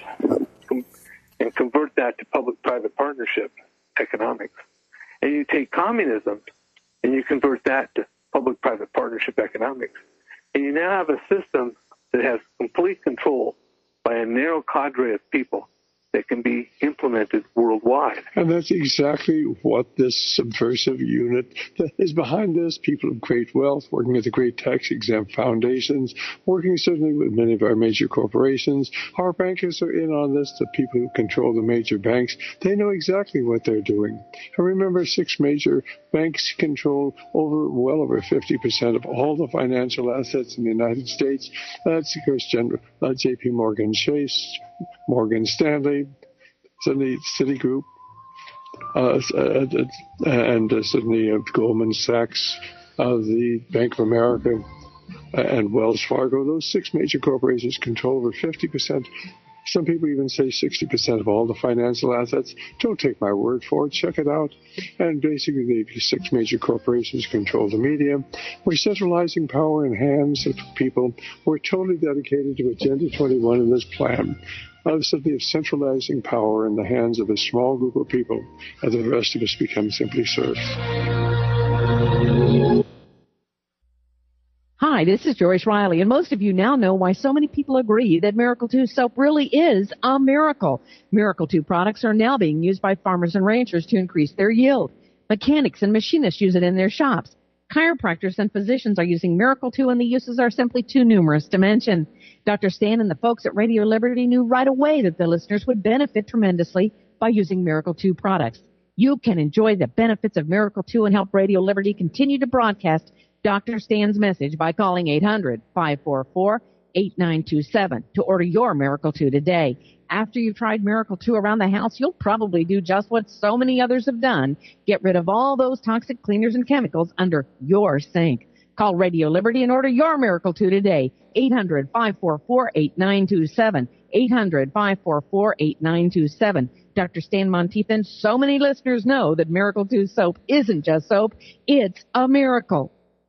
and convert that to public-private partnership economics. And you take communism and you convert that to public-private partnership economics. And you now have a system that has complete control by a narrow cadre of people that can be implemented worldwide. And that's exactly what this subversive unit that is behind this. People of great wealth, working with the great tax-exempt foundations, working certainly with many of our major corporations. Our bankers are in on this. The people who control the major banks, they know exactly what they're doing. And remember, 6 major banks control well over 50% of all the financial assets in the United States. That's, of course, J.P. Morgan Chase, Morgan Stanley, certainly Citigroup, and certainly Goldman Sachs, the Bank of America, and Wells Fargo. Those 6 major corporations control over 50%. Some people even say 60% of all the financial assets. Don't take my word for it. Check it out. And basically, the 6 major corporations control the media. We're centralizing power in hands of people. We're totally dedicated to Agenda 21 in this plan. Simply of centralizing power in the hands of a small group of people, and the rest of us become simply serfs. Hi, this is Joyce Riley, and most of you now know why so many people agree that Miracle 2 soap really is a miracle. Miracle 2 products are now being used by farmers and ranchers to increase their yield. Mechanics and machinists use it in their shops. Chiropractors and physicians are using Miracle 2, and the uses are simply too numerous to mention. Dr. Stan and the folks at Radio Liberty knew right away that the listeners would benefit tremendously by using Miracle 2 products. You can enjoy the benefits of Miracle 2 and help Radio Liberty continue to broadcast Dr. Stan's message by calling 800-544-8927 to order your Miracle 2 today. After you've tried Miracle 2 around the house, you'll probably do just what so many others have done. Get rid of all those toxic cleaners and chemicals under your sink. Call Radio Liberty and order your Miracle 2 today. 800-544-8927. 800-544-8927. Dr. Stan Monteith and so many listeners know that Miracle 2 soap isn't just soap, it's a miracle.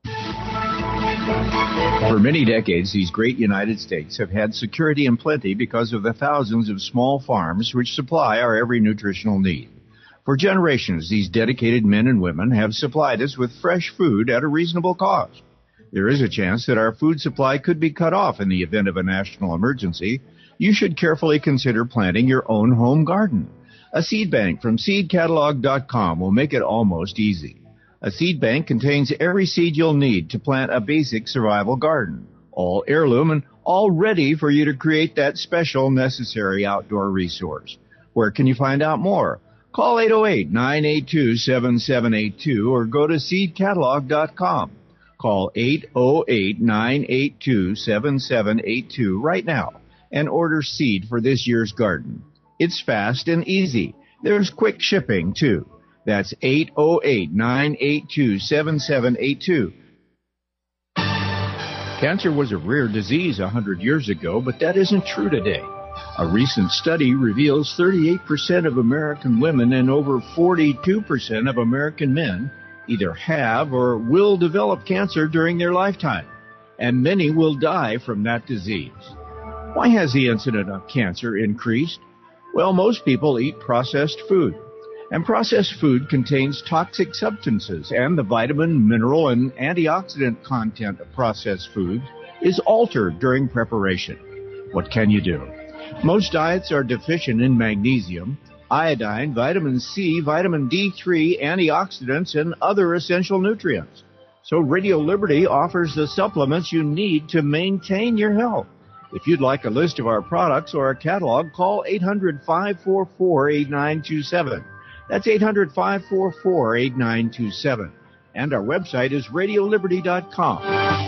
For many decades, these great United States have had security and plenty because of the thousands of small farms which supply our every nutritional need. For generations, these dedicated men and women have supplied us with fresh food at a reasonable cost. There is a chance that our food supply could be cut off in the event of a national emergency. You should carefully consider planting your own home garden. A seed bank from seedcatalog.com will make it almost easy. A seed bank contains every seed you'll need to plant a basic survival garden, all heirloom and all ready for you to create that special necessary outdoor resource. Where can you find out more? Call 808-982-7782 or go to seedcatalog.com. Call 808-982-7782 right now and order seed for this year's garden. It's fast and easy. There's quick shipping, too. That's 808-982-7782. Cancer was a rare disease 100 years ago, but that isn't true today. A recent study reveals 38% of American women and over 42% of American men either have or will develop cancer during their lifetime, and many will die from that disease. Why has the incidence of cancer increased? Well, most people eat processed food. And processed food contains toxic substances, and the vitamin, mineral, and antioxidant content of processed food is altered during preparation. What can you do? Most diets are deficient in magnesium, iodine, vitamin C, vitamin D3, antioxidants, and other essential nutrients. So Radio Liberty offers the supplements you need to maintain your health. If you'd like a list of our products or a catalog, call 800-544-8927. That's 800-544-8927. And our website is radioliberty.com.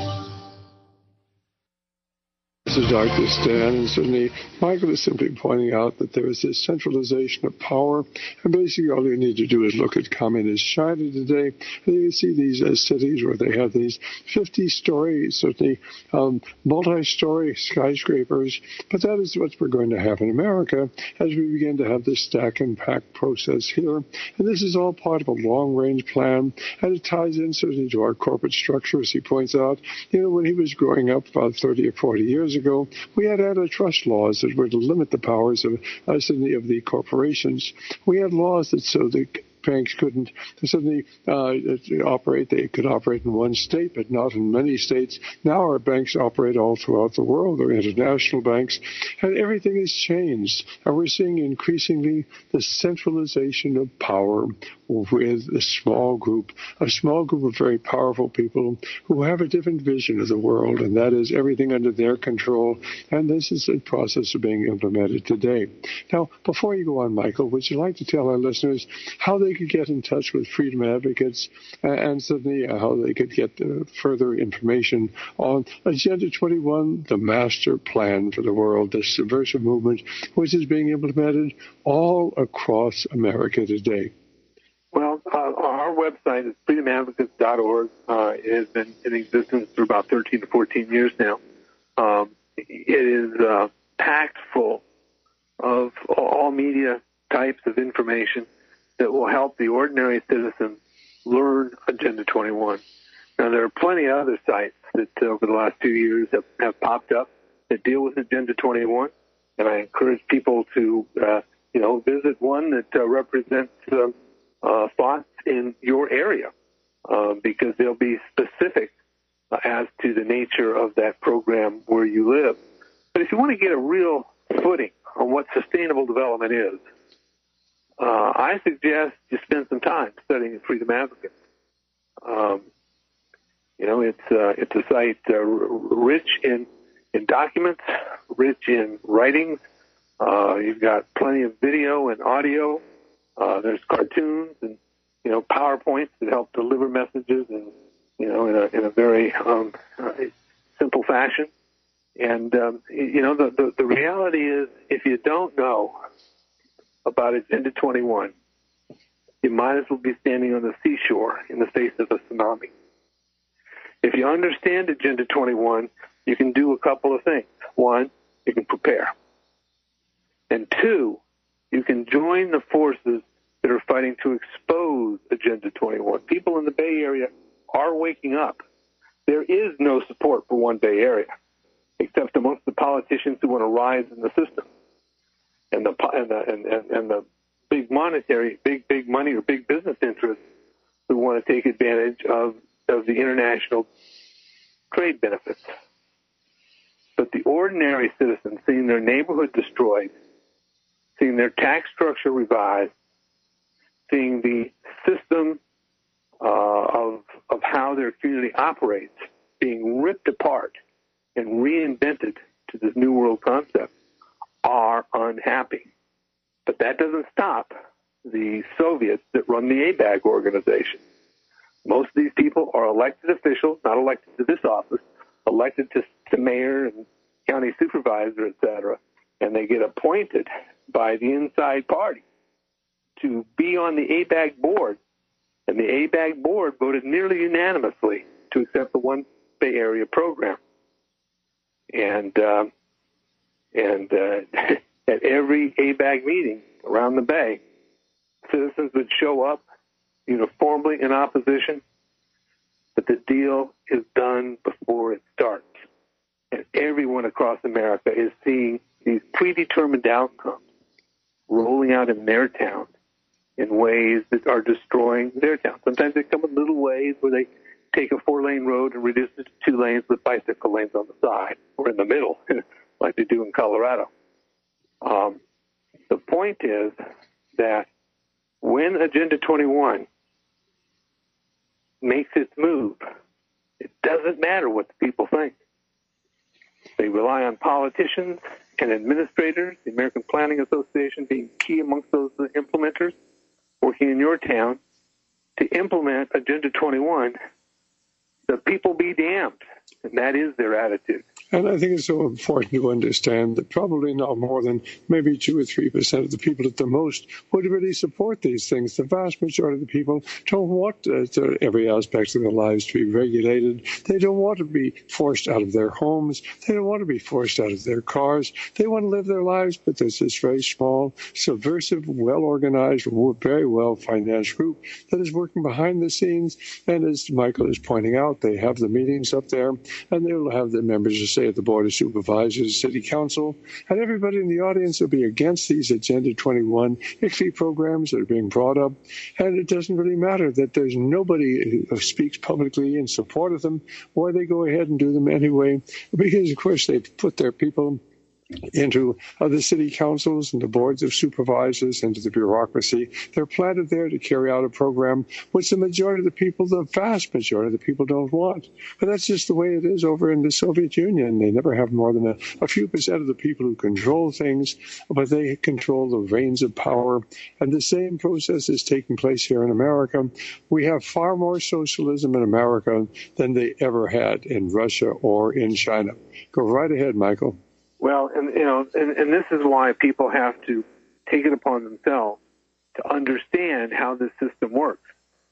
This is Dr. Stan, and certainly Michael is simply pointing out that there is this centralization of power, and basically all you need to do is look at Communist China today, and you can see these cities where they have these 50-story, certainly multi-story skyscrapers, but that is what we're going to have in America as we begin to have this stack and pack process here, and this is all part of a long-range plan, and it ties in certainly to our corporate structure, as he points out. You know, when he was growing up about 30 or 40 years ago, we had antitrust laws that were to limit the powers of the corporations. We had laws that so the banks couldn't suddenly operate. They could operate in one state, but not in many states. Now our banks operate all throughout the world. They're international banks, and everything has changed. And we're seeing increasingly the centralization of power with a small group of very powerful people who have a different vision of the world, and that is everything under their control. And this is a process of being implemented today. Now, before you go on, Michael, would you like to tell our listeners how they could get in touch with Freedom Advocates and certainly how they could get further information on Agenda 21, the master plan for the world, the subversive movement, which is being implemented all across America today? Well, our website website is freedomadvocates.org. It has been in existence for about 13 to 14 years now. It is packed full of all media types of information that will help the ordinary citizen learn Agenda 21. Now, there are plenty of other sites that over the last 2 years have popped up that deal with Agenda 21, and I encourage people to, visit one that represents thoughts in your area, because they'll be specific as to the nature of that program where you live. But if you want to get a real footing on what sustainable development is, I suggest you spend some time studying at Freedom Advocates. It's a site rich in documents, rich in writings. You've got plenty of video and audio. There's cartoons and PowerPoints that help deliver messages in a very simple fashion. And the reality is, if you don't know about Agenda 21, you might as well be standing on the seashore in the face of a tsunami. If you understand Agenda 21, you can do a couple of things. One, you can prepare. And two, you can join the forces that are fighting to expose Agenda 21. People in the Bay Area are waking up. There is no support for one Bay Area, except amongst the politicians who want to rise in the system, and the big monetary, big money or big business interests who want to take advantage of the international trade benefits. But the ordinary citizen, seeing their neighborhood destroyed, seeing their tax structure revised, seeing the system of how their community operates being ripped apart and reinvented to this new world concept, are unhappy. But that doesn't stop the Soviets that run the ABAG organization. Most of these people are elected officials, not elected to this office, elected to mayor and county supervisor, et cetera, and they get appointed by the inside party to be on the ABAG board. And the ABAG board voted nearly unanimously to accept the One Bay Area program. And at every ABAG meeting around the Bay, citizens would show up uniformly in opposition, but the deal is done before it starts. And everyone across America is seeing these predetermined outcomes rolling out in their town in ways that are destroying their town. Sometimes they come in little ways where they take a 4-lane road and reduce it to 2 lanes with bicycle lanes on the side or in the middle, like they do in Colorado. The point is that when Agenda 21 makes its move, it doesn't matter what the people think. They rely on politicians and administrators, the American Planning Association being key amongst those implementers, working in your town, to implement Agenda 21. The people be damned, and that is their attitude. And I think it's so important to understand that probably not more than maybe 2 or 3% of the people at the most would really support these things. The vast majority of the people don't want every aspect of their lives to be regulated. They don't want to be forced out of their homes. They don't want to be forced out of their cars. They want to live their lives, but there's this very small, subversive, well-organized, very well-financed group that is working behind the scenes. And as Michael is pointing out, they have the meetings up there, and they will have the members of, say, at the Board of Supervisors, City Council, and everybody in the audience will be against these Agenda 21 ICFI programs that are being brought up. And it doesn't really matter that there's nobody who speaks publicly in support of them, or they go ahead and do them anyway, because, of course, they've put their people into the city councils and the boards of supervisors, into the bureaucracy. They're planted there to carry out a program which the majority of the people, the vast majority of the people, don't want. But that's just the way it is over in the Soviet Union. They never have more than a few percent of the people who control things, but they control the reins of power. And the same process is taking place here in America. We have far more socialism in America than they ever had in Russia or in China. Go right ahead, Michael. Well, and this is why people have to take it upon themselves to understand how this system works.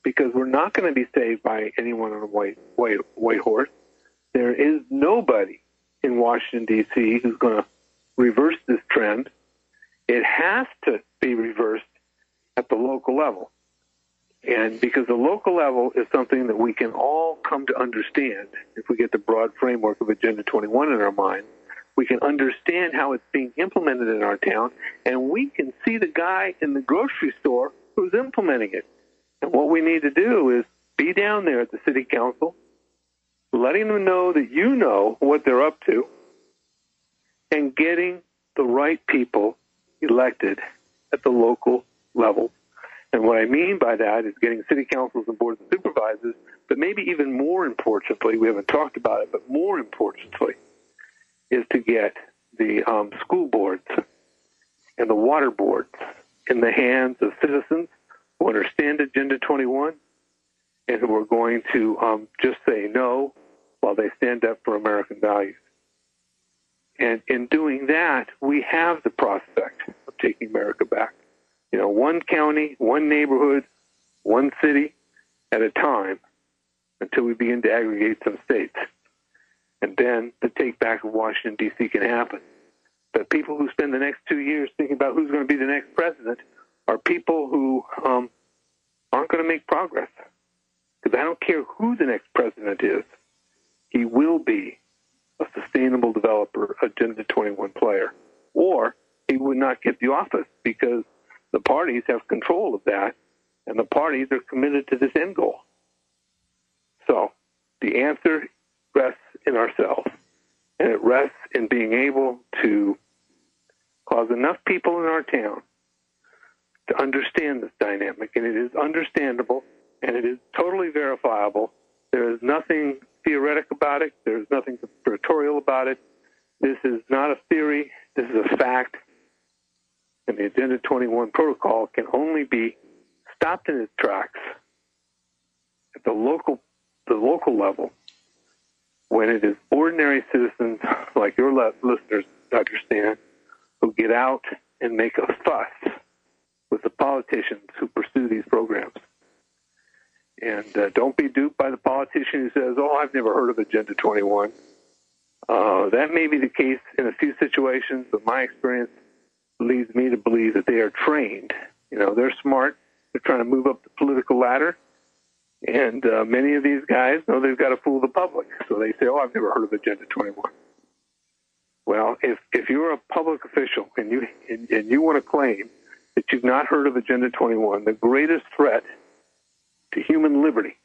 because we're not going to be saved by anyone on a white horse. There is nobody in Washington, D.C. who's going to reverse this trend. It has to be reversed at the local level. And because the local level is something that we can all come to understand, if we get the broad framework of Agenda 21 in our mind, we can understand how it's being implemented in our town, and we can see the guy in the grocery store who's implementing it. And what we need to do is be down there at the city council, letting them know that you know what they're up to, and getting the right people elected at the local level. And what I mean by that is getting city councils and boards of supervisors, but maybe even more importantly, we haven't talked about it, but more importantly, is to get the school boards and the water boards in the hands of citizens who understand Agenda 21 and who are going to just say no while they stand up for American values. And in doing that, we have the prospect of taking America back. You know, one county, one neighborhood, one city at a time until we begin to aggregate some states. And then the take back of Washington, D.C. can happen. But people who spend the next 2 years thinking about who's going to be the next president are people who aren't going to make progress. Because I don't care who the next president is, he will be a sustainable developer, Agenda 21 player. Or he would not get the office because the parties have control of that, and the parties are committed to this end goal. So the answer rests in ourselves, and it rests in being able to cause enough people in our town to understand this dynamic, and it is understandable, and it is totally verifiable. There is nothing theoretic about it. There is nothing conspiratorial about it. This is not a theory. This is a fact. And the Agenda 21 protocol can only be stopped in its tracks at the local level when it is ordinary citizens like your listeners, Dr. Stan, who get out and make a fuss with the politicians who pursue these programs. And don't be duped by the politician who says, oh, I've never heard of Agenda 21. That may be the case in a few situations, but my experience leads me to believe that they are trained. You know, they're smart. They're trying to move up the political ladder. And many of these guys know they've got to fool the public. So they say, oh, I've never heard of Agenda 21. Well, if you're a public official and you want to claim that you've not heard of Agenda 21, the greatest threat to human liberty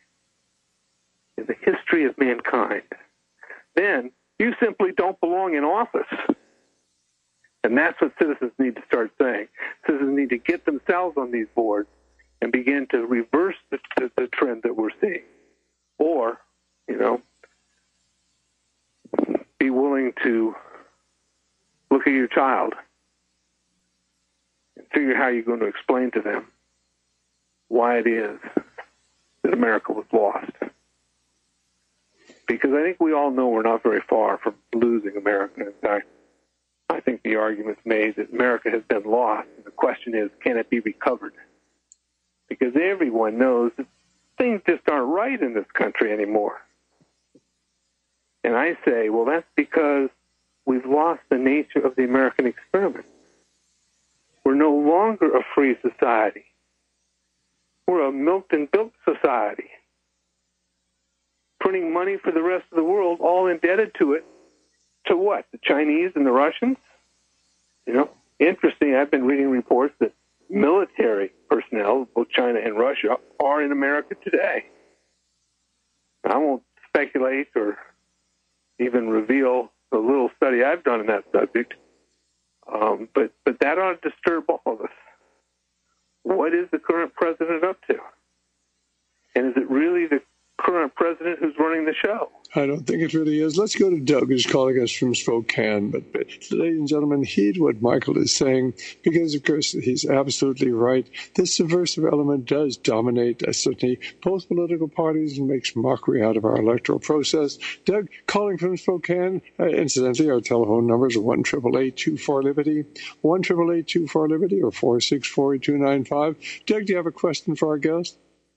in the history of mankind, then you simply don't belong in office. And that's what citizens need to start saying. Citizens need to get themselves on these boards and begin to reverse the trend that we're seeing. Or, you know, be willing to look at your child and figure how you're going to explain to them why it is that America was lost. Because I think we all know we're not very far from losing America. In fact, I think the argument's made that America has been lost. And the question is, can it be recovered? Because everyone knows that things just aren't right in this country anymore. And I say, well, that's because we've lost the nature of the American experiment. We're no longer a free society. We're a milked and built society, printing money for the rest of the world, all indebted to it. To what? The Chinese and the Russians? You know, interesting. I've been reading reports that military personnel, both China and Russia, are in America today. I won't speculate or even reveal the little study I've done in that subject, but that ought to disturb all of us. What is the current president up to? And is it really the current president who's running the show? I don't think it really is. Let's go to Doug, who's calling us from Spokane. But ladies and gentlemen, heed what Michael is saying, because, of course, he's absolutely right. This subversive element does dominate, certainly, both political parties and makes mockery out of our electoral process. Doug, calling from Spokane. Incidentally, our telephone numbers are 1-888-24-LIBERTY, 1-888-24-LIBERTY, or 464-8295. Doug, do you have a question for our guest?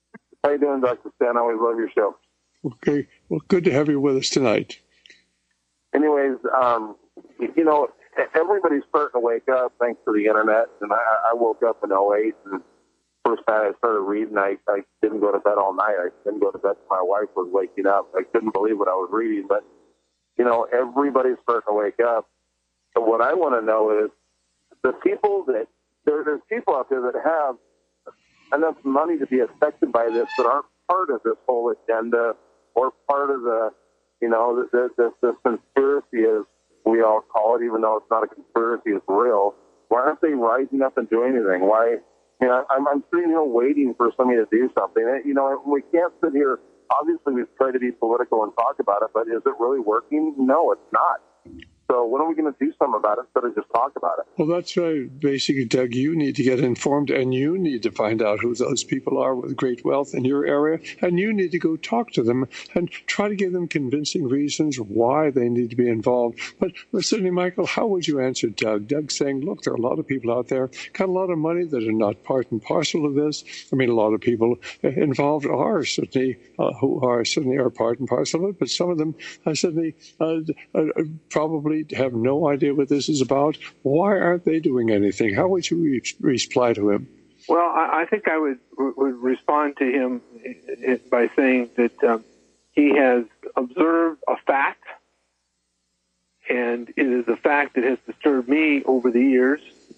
How you doing, Dr. Stan? I always love your show. Okay. Well, good to have you with us tonight. Anyways, everybody's starting to wake up thanks to the internet. And I woke up in 2008, and first time I started reading, I didn't go to bed all night. I didn't go to bed till my wife was waking up. I couldn't believe what I was reading. But, everybody's starting to wake up. So what I want to know is the people that, there's people out there that have enough money to be affected by this that aren't part of this whole agenda or part of the, this conspiracy, as we all call it, even though it's not a conspiracy, it's real. Why aren't they rising up and doing anything? Why? I'm sitting here waiting for somebody to do something. We can't sit here. Obviously, we've tried to be political and talk about it, but is it really working? No, it's not. So when are we going to do something about it instead of just talk about it? Well, that's right. Basically, Doug, you need to get informed, and you need to find out who those people are with great wealth in your area, and you need to go talk to them and try to give them convincing reasons why they need to be involved. But certainly, Michael, how would you answer Doug? Doug's saying, look, there are a lot of people out there, got a lot of money that are not part and parcel of this. I mean, a lot of people involved are certainly, who are certainly are part and parcel of it, but some of them certainly probably have no idea what this is about. Why aren't they doing anything? How would you reply to him? Well, I think I would respond to him by saying that he has observed a fact, and it is a fact that has disturbed me over the years.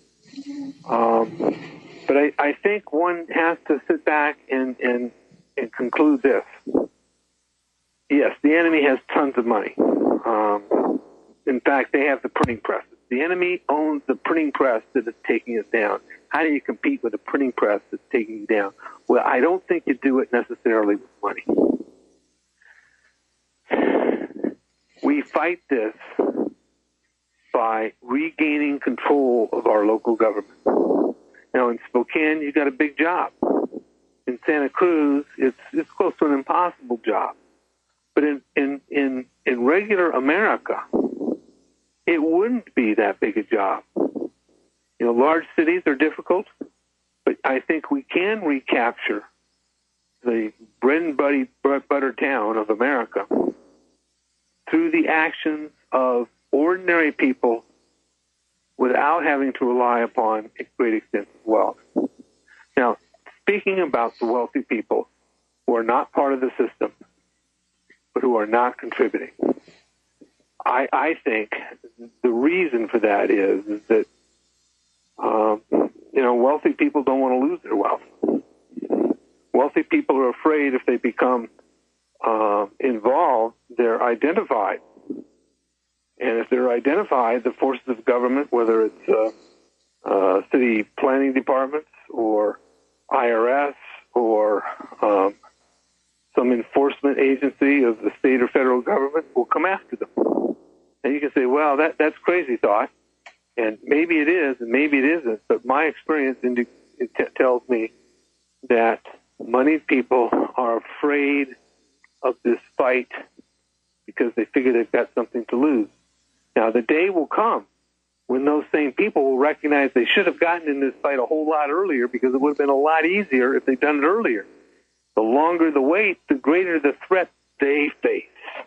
But I think one has to sit back and conclude this. Yes, the enemy has tons of money. In fact, they have the printing presses. The enemy owns the printing press that is taking us down. How do you compete with a printing press that's taking you down? Well, I don't think you do it necessarily with money. We fight this by regaining control of our local government. Now, in Spokane, you've got a big job. In Santa Cruz, it's close to an impossible job. But in regular America, it wouldn't be that big a job. Large cities are difficult, but I think we can recapture the bread and butter town of America through the actions of ordinary people without having to rely upon a great extent of wealth. Now, speaking about the wealthy people who are not part of the system, but who are not contributing, I think the reason for that is that, wealthy people don't want to lose their wealth. Wealthy people are afraid if they become involved, they're identified. And if they're identified, the forces of government, whether it's city planning departments or IRS or some enforcement agency of the state or federal government, will come after them. And you can say, well, that's crazy thought. And maybe it is, and maybe it isn't. But my experience tells me that moneyed people are afraid of this fight because they figure they've got something to lose. Now, the day will come when those same people will recognize they should have gotten in this fight a whole lot earlier, because it would have been a lot easier if they'd done it earlier. The longer the wait, the greater the threat they face,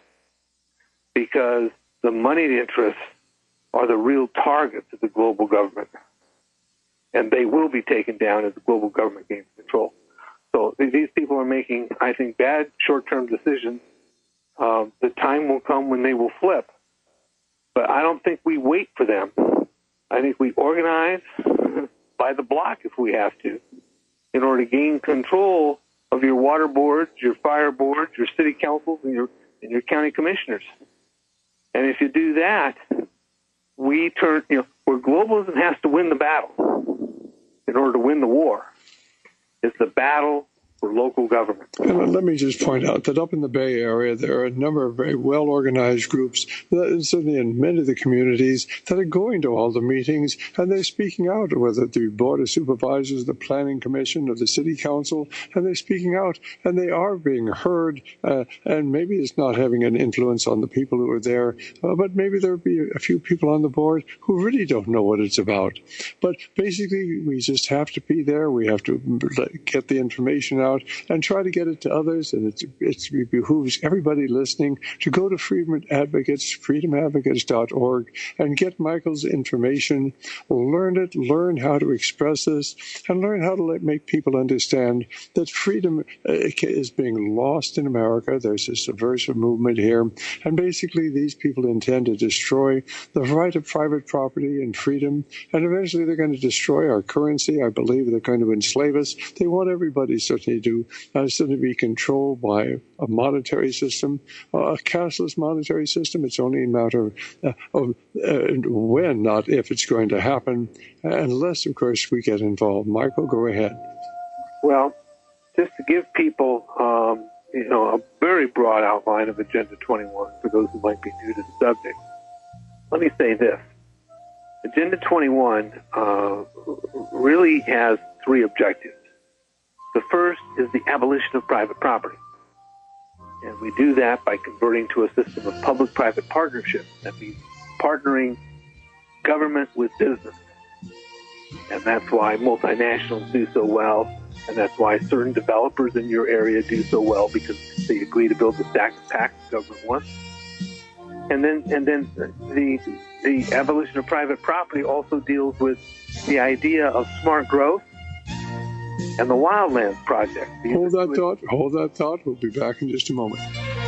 because the moneyed interests are the real targets of the global government, and they will be taken down as the global government gains control. So these people are making, I think, bad short-term decisions. The time will come when they will flip, but I don't think we wait for them. I think we organize by the block if we have to, in order to gain control of your water boards, your fire boards, your city councils, and your county commissioners. And if you do that, we turn, where globalism has to win the battle in order to win the war, is the battle for local government. And let me just point out that up in the Bay Area, there are a number of very well-organized groups, certainly in many of the communities, that are going to all the meetings, and they're speaking out, whether it be Board of Supervisors, the Planning Commission, or the City Council, and they're speaking out, and they are being heard, and maybe it's not having an influence on the people who are there, but maybe there'll be a few people on the board who really don't know what it's about. But basically, we just have to be there. We have to get the information out. out and try to get it to others. And it behooves everybody listening to go to Freedom Advocates, freedomadvocates.org, and get Michael's information, learn how to express this, and learn how to make people understand that freedom is being lost in America. There's a subversive movement here, and basically these people intend to destroy the right of private property and freedom, and eventually they're going to destroy our currency. I believe they're going to enslave us. They want everybody certainly to be controlled by a monetary system, a cashless monetary system. It's only a matter of when, not if, it's going to happen, unless, of course, we get involved. Michael, go ahead. Well, just to give people, a very broad outline of Agenda 21 for those who might be new to the subject, let me say this. Agenda 21 really has three objectives. The first is the abolition of private property. And we do that by converting to a system of public-private partnership. That means partnering government with business. And that's why multinationals do so well, and that's why certain developers in your area do so well, because they agree to build the stack of packs the government wants. And then the abolition of private property also deals with the idea of smart growth and the Wildlands Project. Hold that thought. We'll be back in just a moment.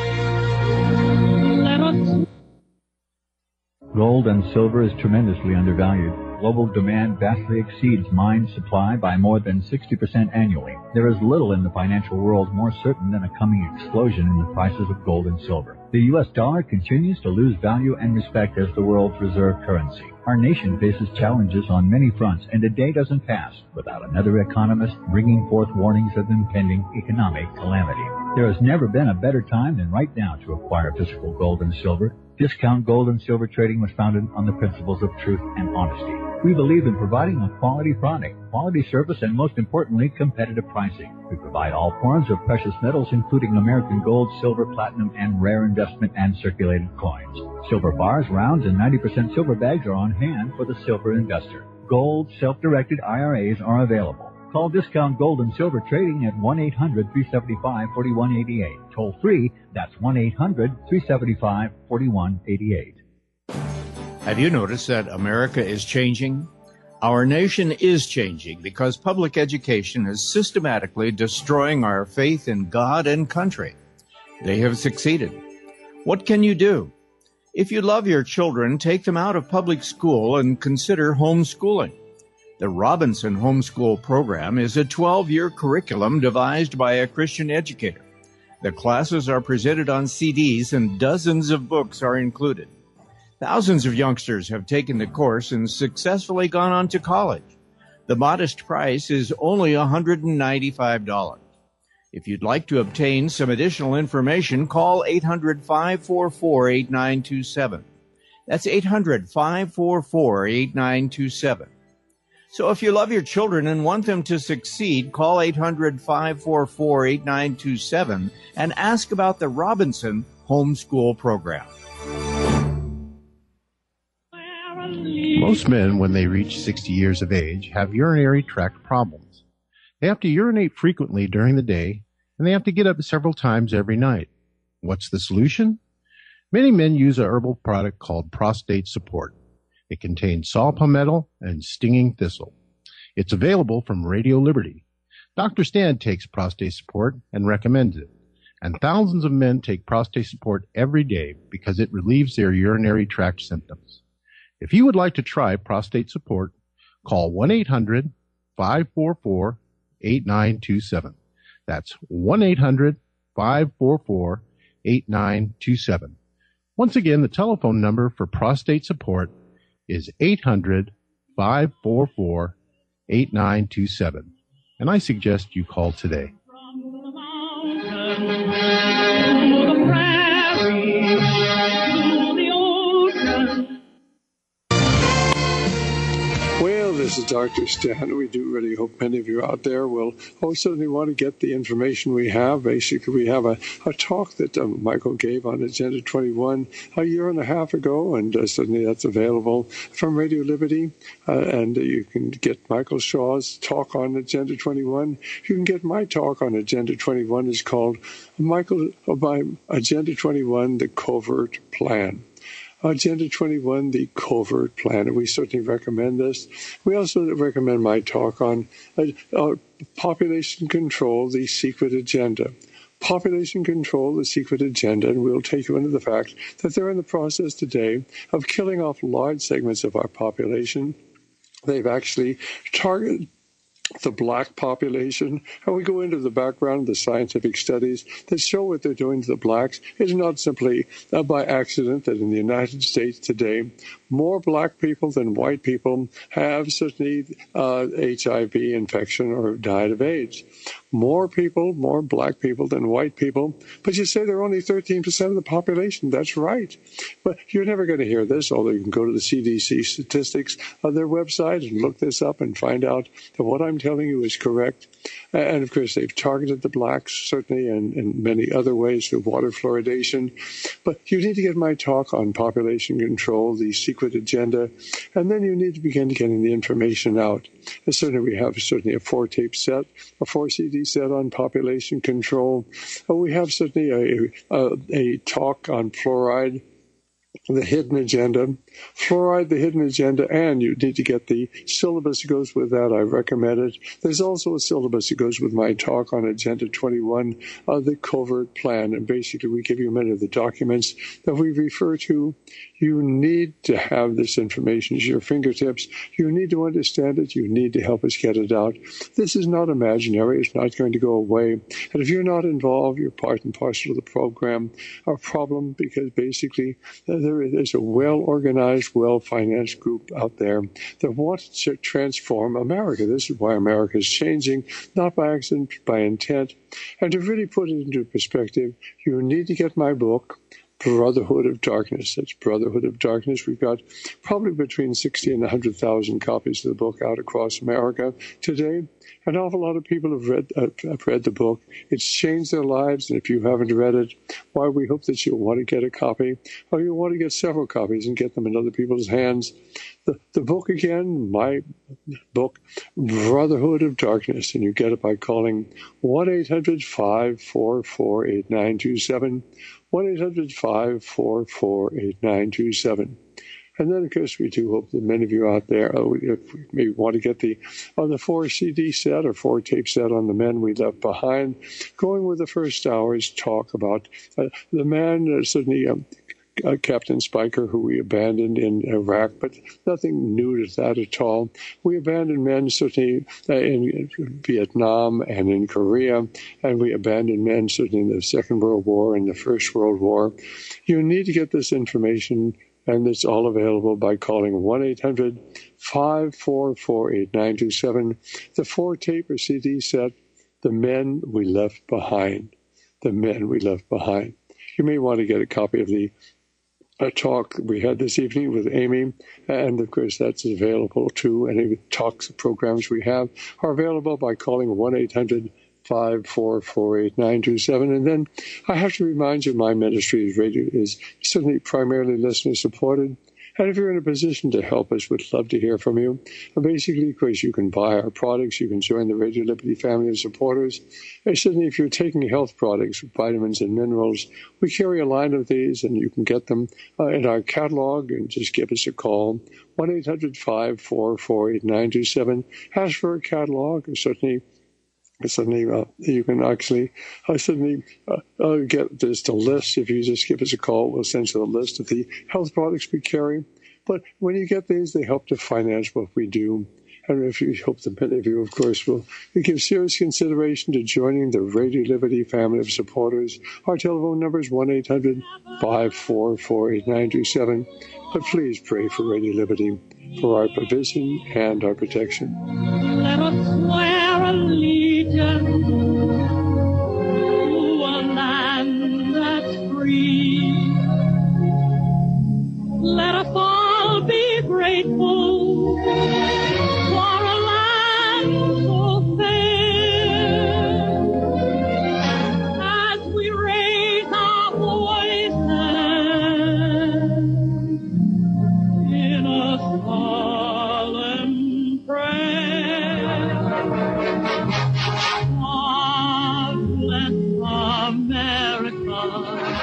Gold and silver is tremendously undervalued. Global demand vastly exceeds mine supply by more than 60% annually. There is little in the financial world more certain than a coming explosion in the prices of gold and silver. The U.S. dollar continues to lose value and respect as the world's reserve currency. Our nation faces challenges on many fronts, and a day doesn't pass without another economist bringing forth warnings of impending economic calamity. There has never been a better time than right now to acquire physical gold and silver. Discount Gold and Silver Trading was founded on the principles of truth and honesty. We believe in providing a quality product, quality service, and most importantly, competitive pricing. We provide all forms of precious metals, including American gold, silver, platinum, and rare investment and circulated coins. Silver bars, rounds, and 90% silver bags are on hand for the silver investor. Gold self-directed IRAs are available. Call Discount Gold and Silver Trading at 1-800-375-4188. Toll free, that's 1-800-375-4188. Have you noticed that America is changing? Our nation is changing because public education is systematically destroying our faith in God and country. They have succeeded. What can you do? If you love your children, take them out of public school and consider homeschooling. The Robinson Homeschool Program is a 12-year curriculum devised by a Christian educator. The classes are presented on CDs and dozens of books are included. Thousands of youngsters have taken the course and successfully gone on to college. The modest price is only $195. If you'd like to obtain some additional information, call 800-544-8927. That's 800-544-8927. So if you love your children and want them to succeed, call 800-544-8927 and ask about the Robinson Homeschool Program. Most men, when they reach 60 years of age, have urinary tract problems. They have to urinate frequently during the day, and they have to get up several times every night. What's the solution? Many men use a herbal product called Prostate Support. It contains saw palmetto and stinging thistle. It's available from Radio Liberty. Dr. Stan takes Prostate Support and recommends it. And thousands of men take Prostate Support every day because it relieves their urinary tract symptoms. If you would like to try Prostate Support, call 1-800-544-8927. That's 1-800-544-8927. Once again, the telephone number for Prostate Support is 800-544-8927. And I suggest you call today. Well, this is Dr. Stan. We do really hope many of you out there will certainly want to get the information we have. Basically, we have a talk that Michael gave on Agenda 21 a year and a half ago, and certainly that's available from Radio Liberty. And you can get Michael Shaw's talk on Agenda 21. You can get my talk on Agenda 21. It's called Agenda 21, The Covert Plan. Agenda 21, The Covert Plan, and we certainly recommend this. We also recommend my talk on Population Control, The Secret Agenda. Population Control, The Secret Agenda, and we'll take you into the fact that they're in the process today of killing off large segments of our population. They've actually targeted the black population, and we go into the background of the scientific studies that show what they're doing to the blacks. It's not simply by accident that in the United States today, more black people than white people have certainly HIV infection or died of AIDS. More black people than white people, but you say they're only 13% of the population. That's right. But you're never going to hear this, although you can go to the CDC statistics on their website and look this up and find out that what I'm telling you is correct. And, of course, they've targeted the blacks, certainly, and in many other ways through water fluoridation. But you need to get my talk on population control, the secret agenda, and then you need to begin getting the information out. And certainly we have a 4-tape set, a 4-CD set on population control. We have certainly a talk on fluoride, the hidden agenda, fluoride, the hidden agenda, and you need to get the syllabus that goes with that. I recommend it. There's also a syllabus that goes with my talk on Agenda 21, the covert plan. And basically, we give you many of the documents that we refer to. You need to have this information at your fingertips. You need to understand it. You need to help us get it out. This is not imaginary. It's not going to go away. And if you're not involved, you're part and parcel of the program, our problem, because basically there is a well-organized, well-financed group out there that wants to transform America. This is why America is changing, not by accident, by intent. And to really put it into perspective, you need to get my book, Brotherhood of Darkness. That's Brotherhood of Darkness. We've got probably between 60 and 100,000 copies of the book out across America today. An awful lot of people have read the book. It's changed their lives, and if you haven't read it, why, we hope that you'll want to get a copy, or you'll want to get several copies and get them in other people's hands. The book again, my book, Brotherhood of Darkness, and you get it by calling 1-800-544-8927, 1-800-544-8927. And then, of course, we do hope that many of you out there may want to get the 4-CD set or 4-tape set on the men we left behind, going with the first hour's talk about the man, certainly Captain Spiker, who we abandoned in Iraq, but nothing new to that at all. We abandoned men certainly in Vietnam and in Korea, and we abandoned men certainly in the Second World War and the First World War. You need to get this information, and it's all available by calling 1-800-544-8927. The 4-tape or CD set, The Men We Left Behind. The Men We Left Behind. You may want to get a copy of the talk we had this evening with Amy, and of course that's available too. Any talks, programs we have are available by calling 1-800-544-8927. And then I have to remind you, my ministry is certainly primarily listener supported. And if you're in a position to help us, we'd love to hear from you. And basically, of course, you can buy our products. You can join the Radio Liberty family of supporters. And certainly, if you're taking health products, vitamins and minerals, we carry a line of these, and you can get them in our catalog. And just give us a call, 1-800-544-8927. Ask for a catalog, and certainly you can actually get just a list. If you just give us a call, we'll send you a list of the health products we carry. But when you get these, they help to finance what we do. And if you hope that many of you, of course, will give serious consideration to joining the Radio Liberty family of supporters. Our telephone number is 1-800-544-8927. But please pray for Radio Liberty, for our provision and our protection. Let us swear allegiance to a land that's free. Let us all be grateful for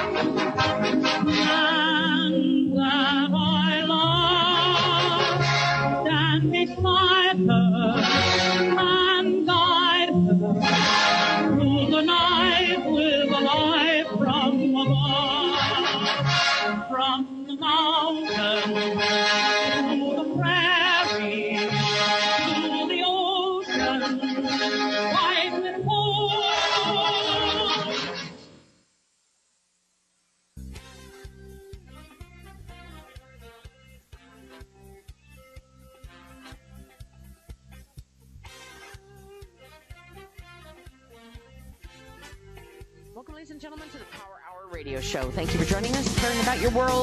And that I love, stand beside her and guide her through the night with a light from above, from the mountain to the prairie to the ocean, white with gold. Welcome, ladies and gentlemen, to the Power Hour Radio Show. Thank you for joining us, caring about your world.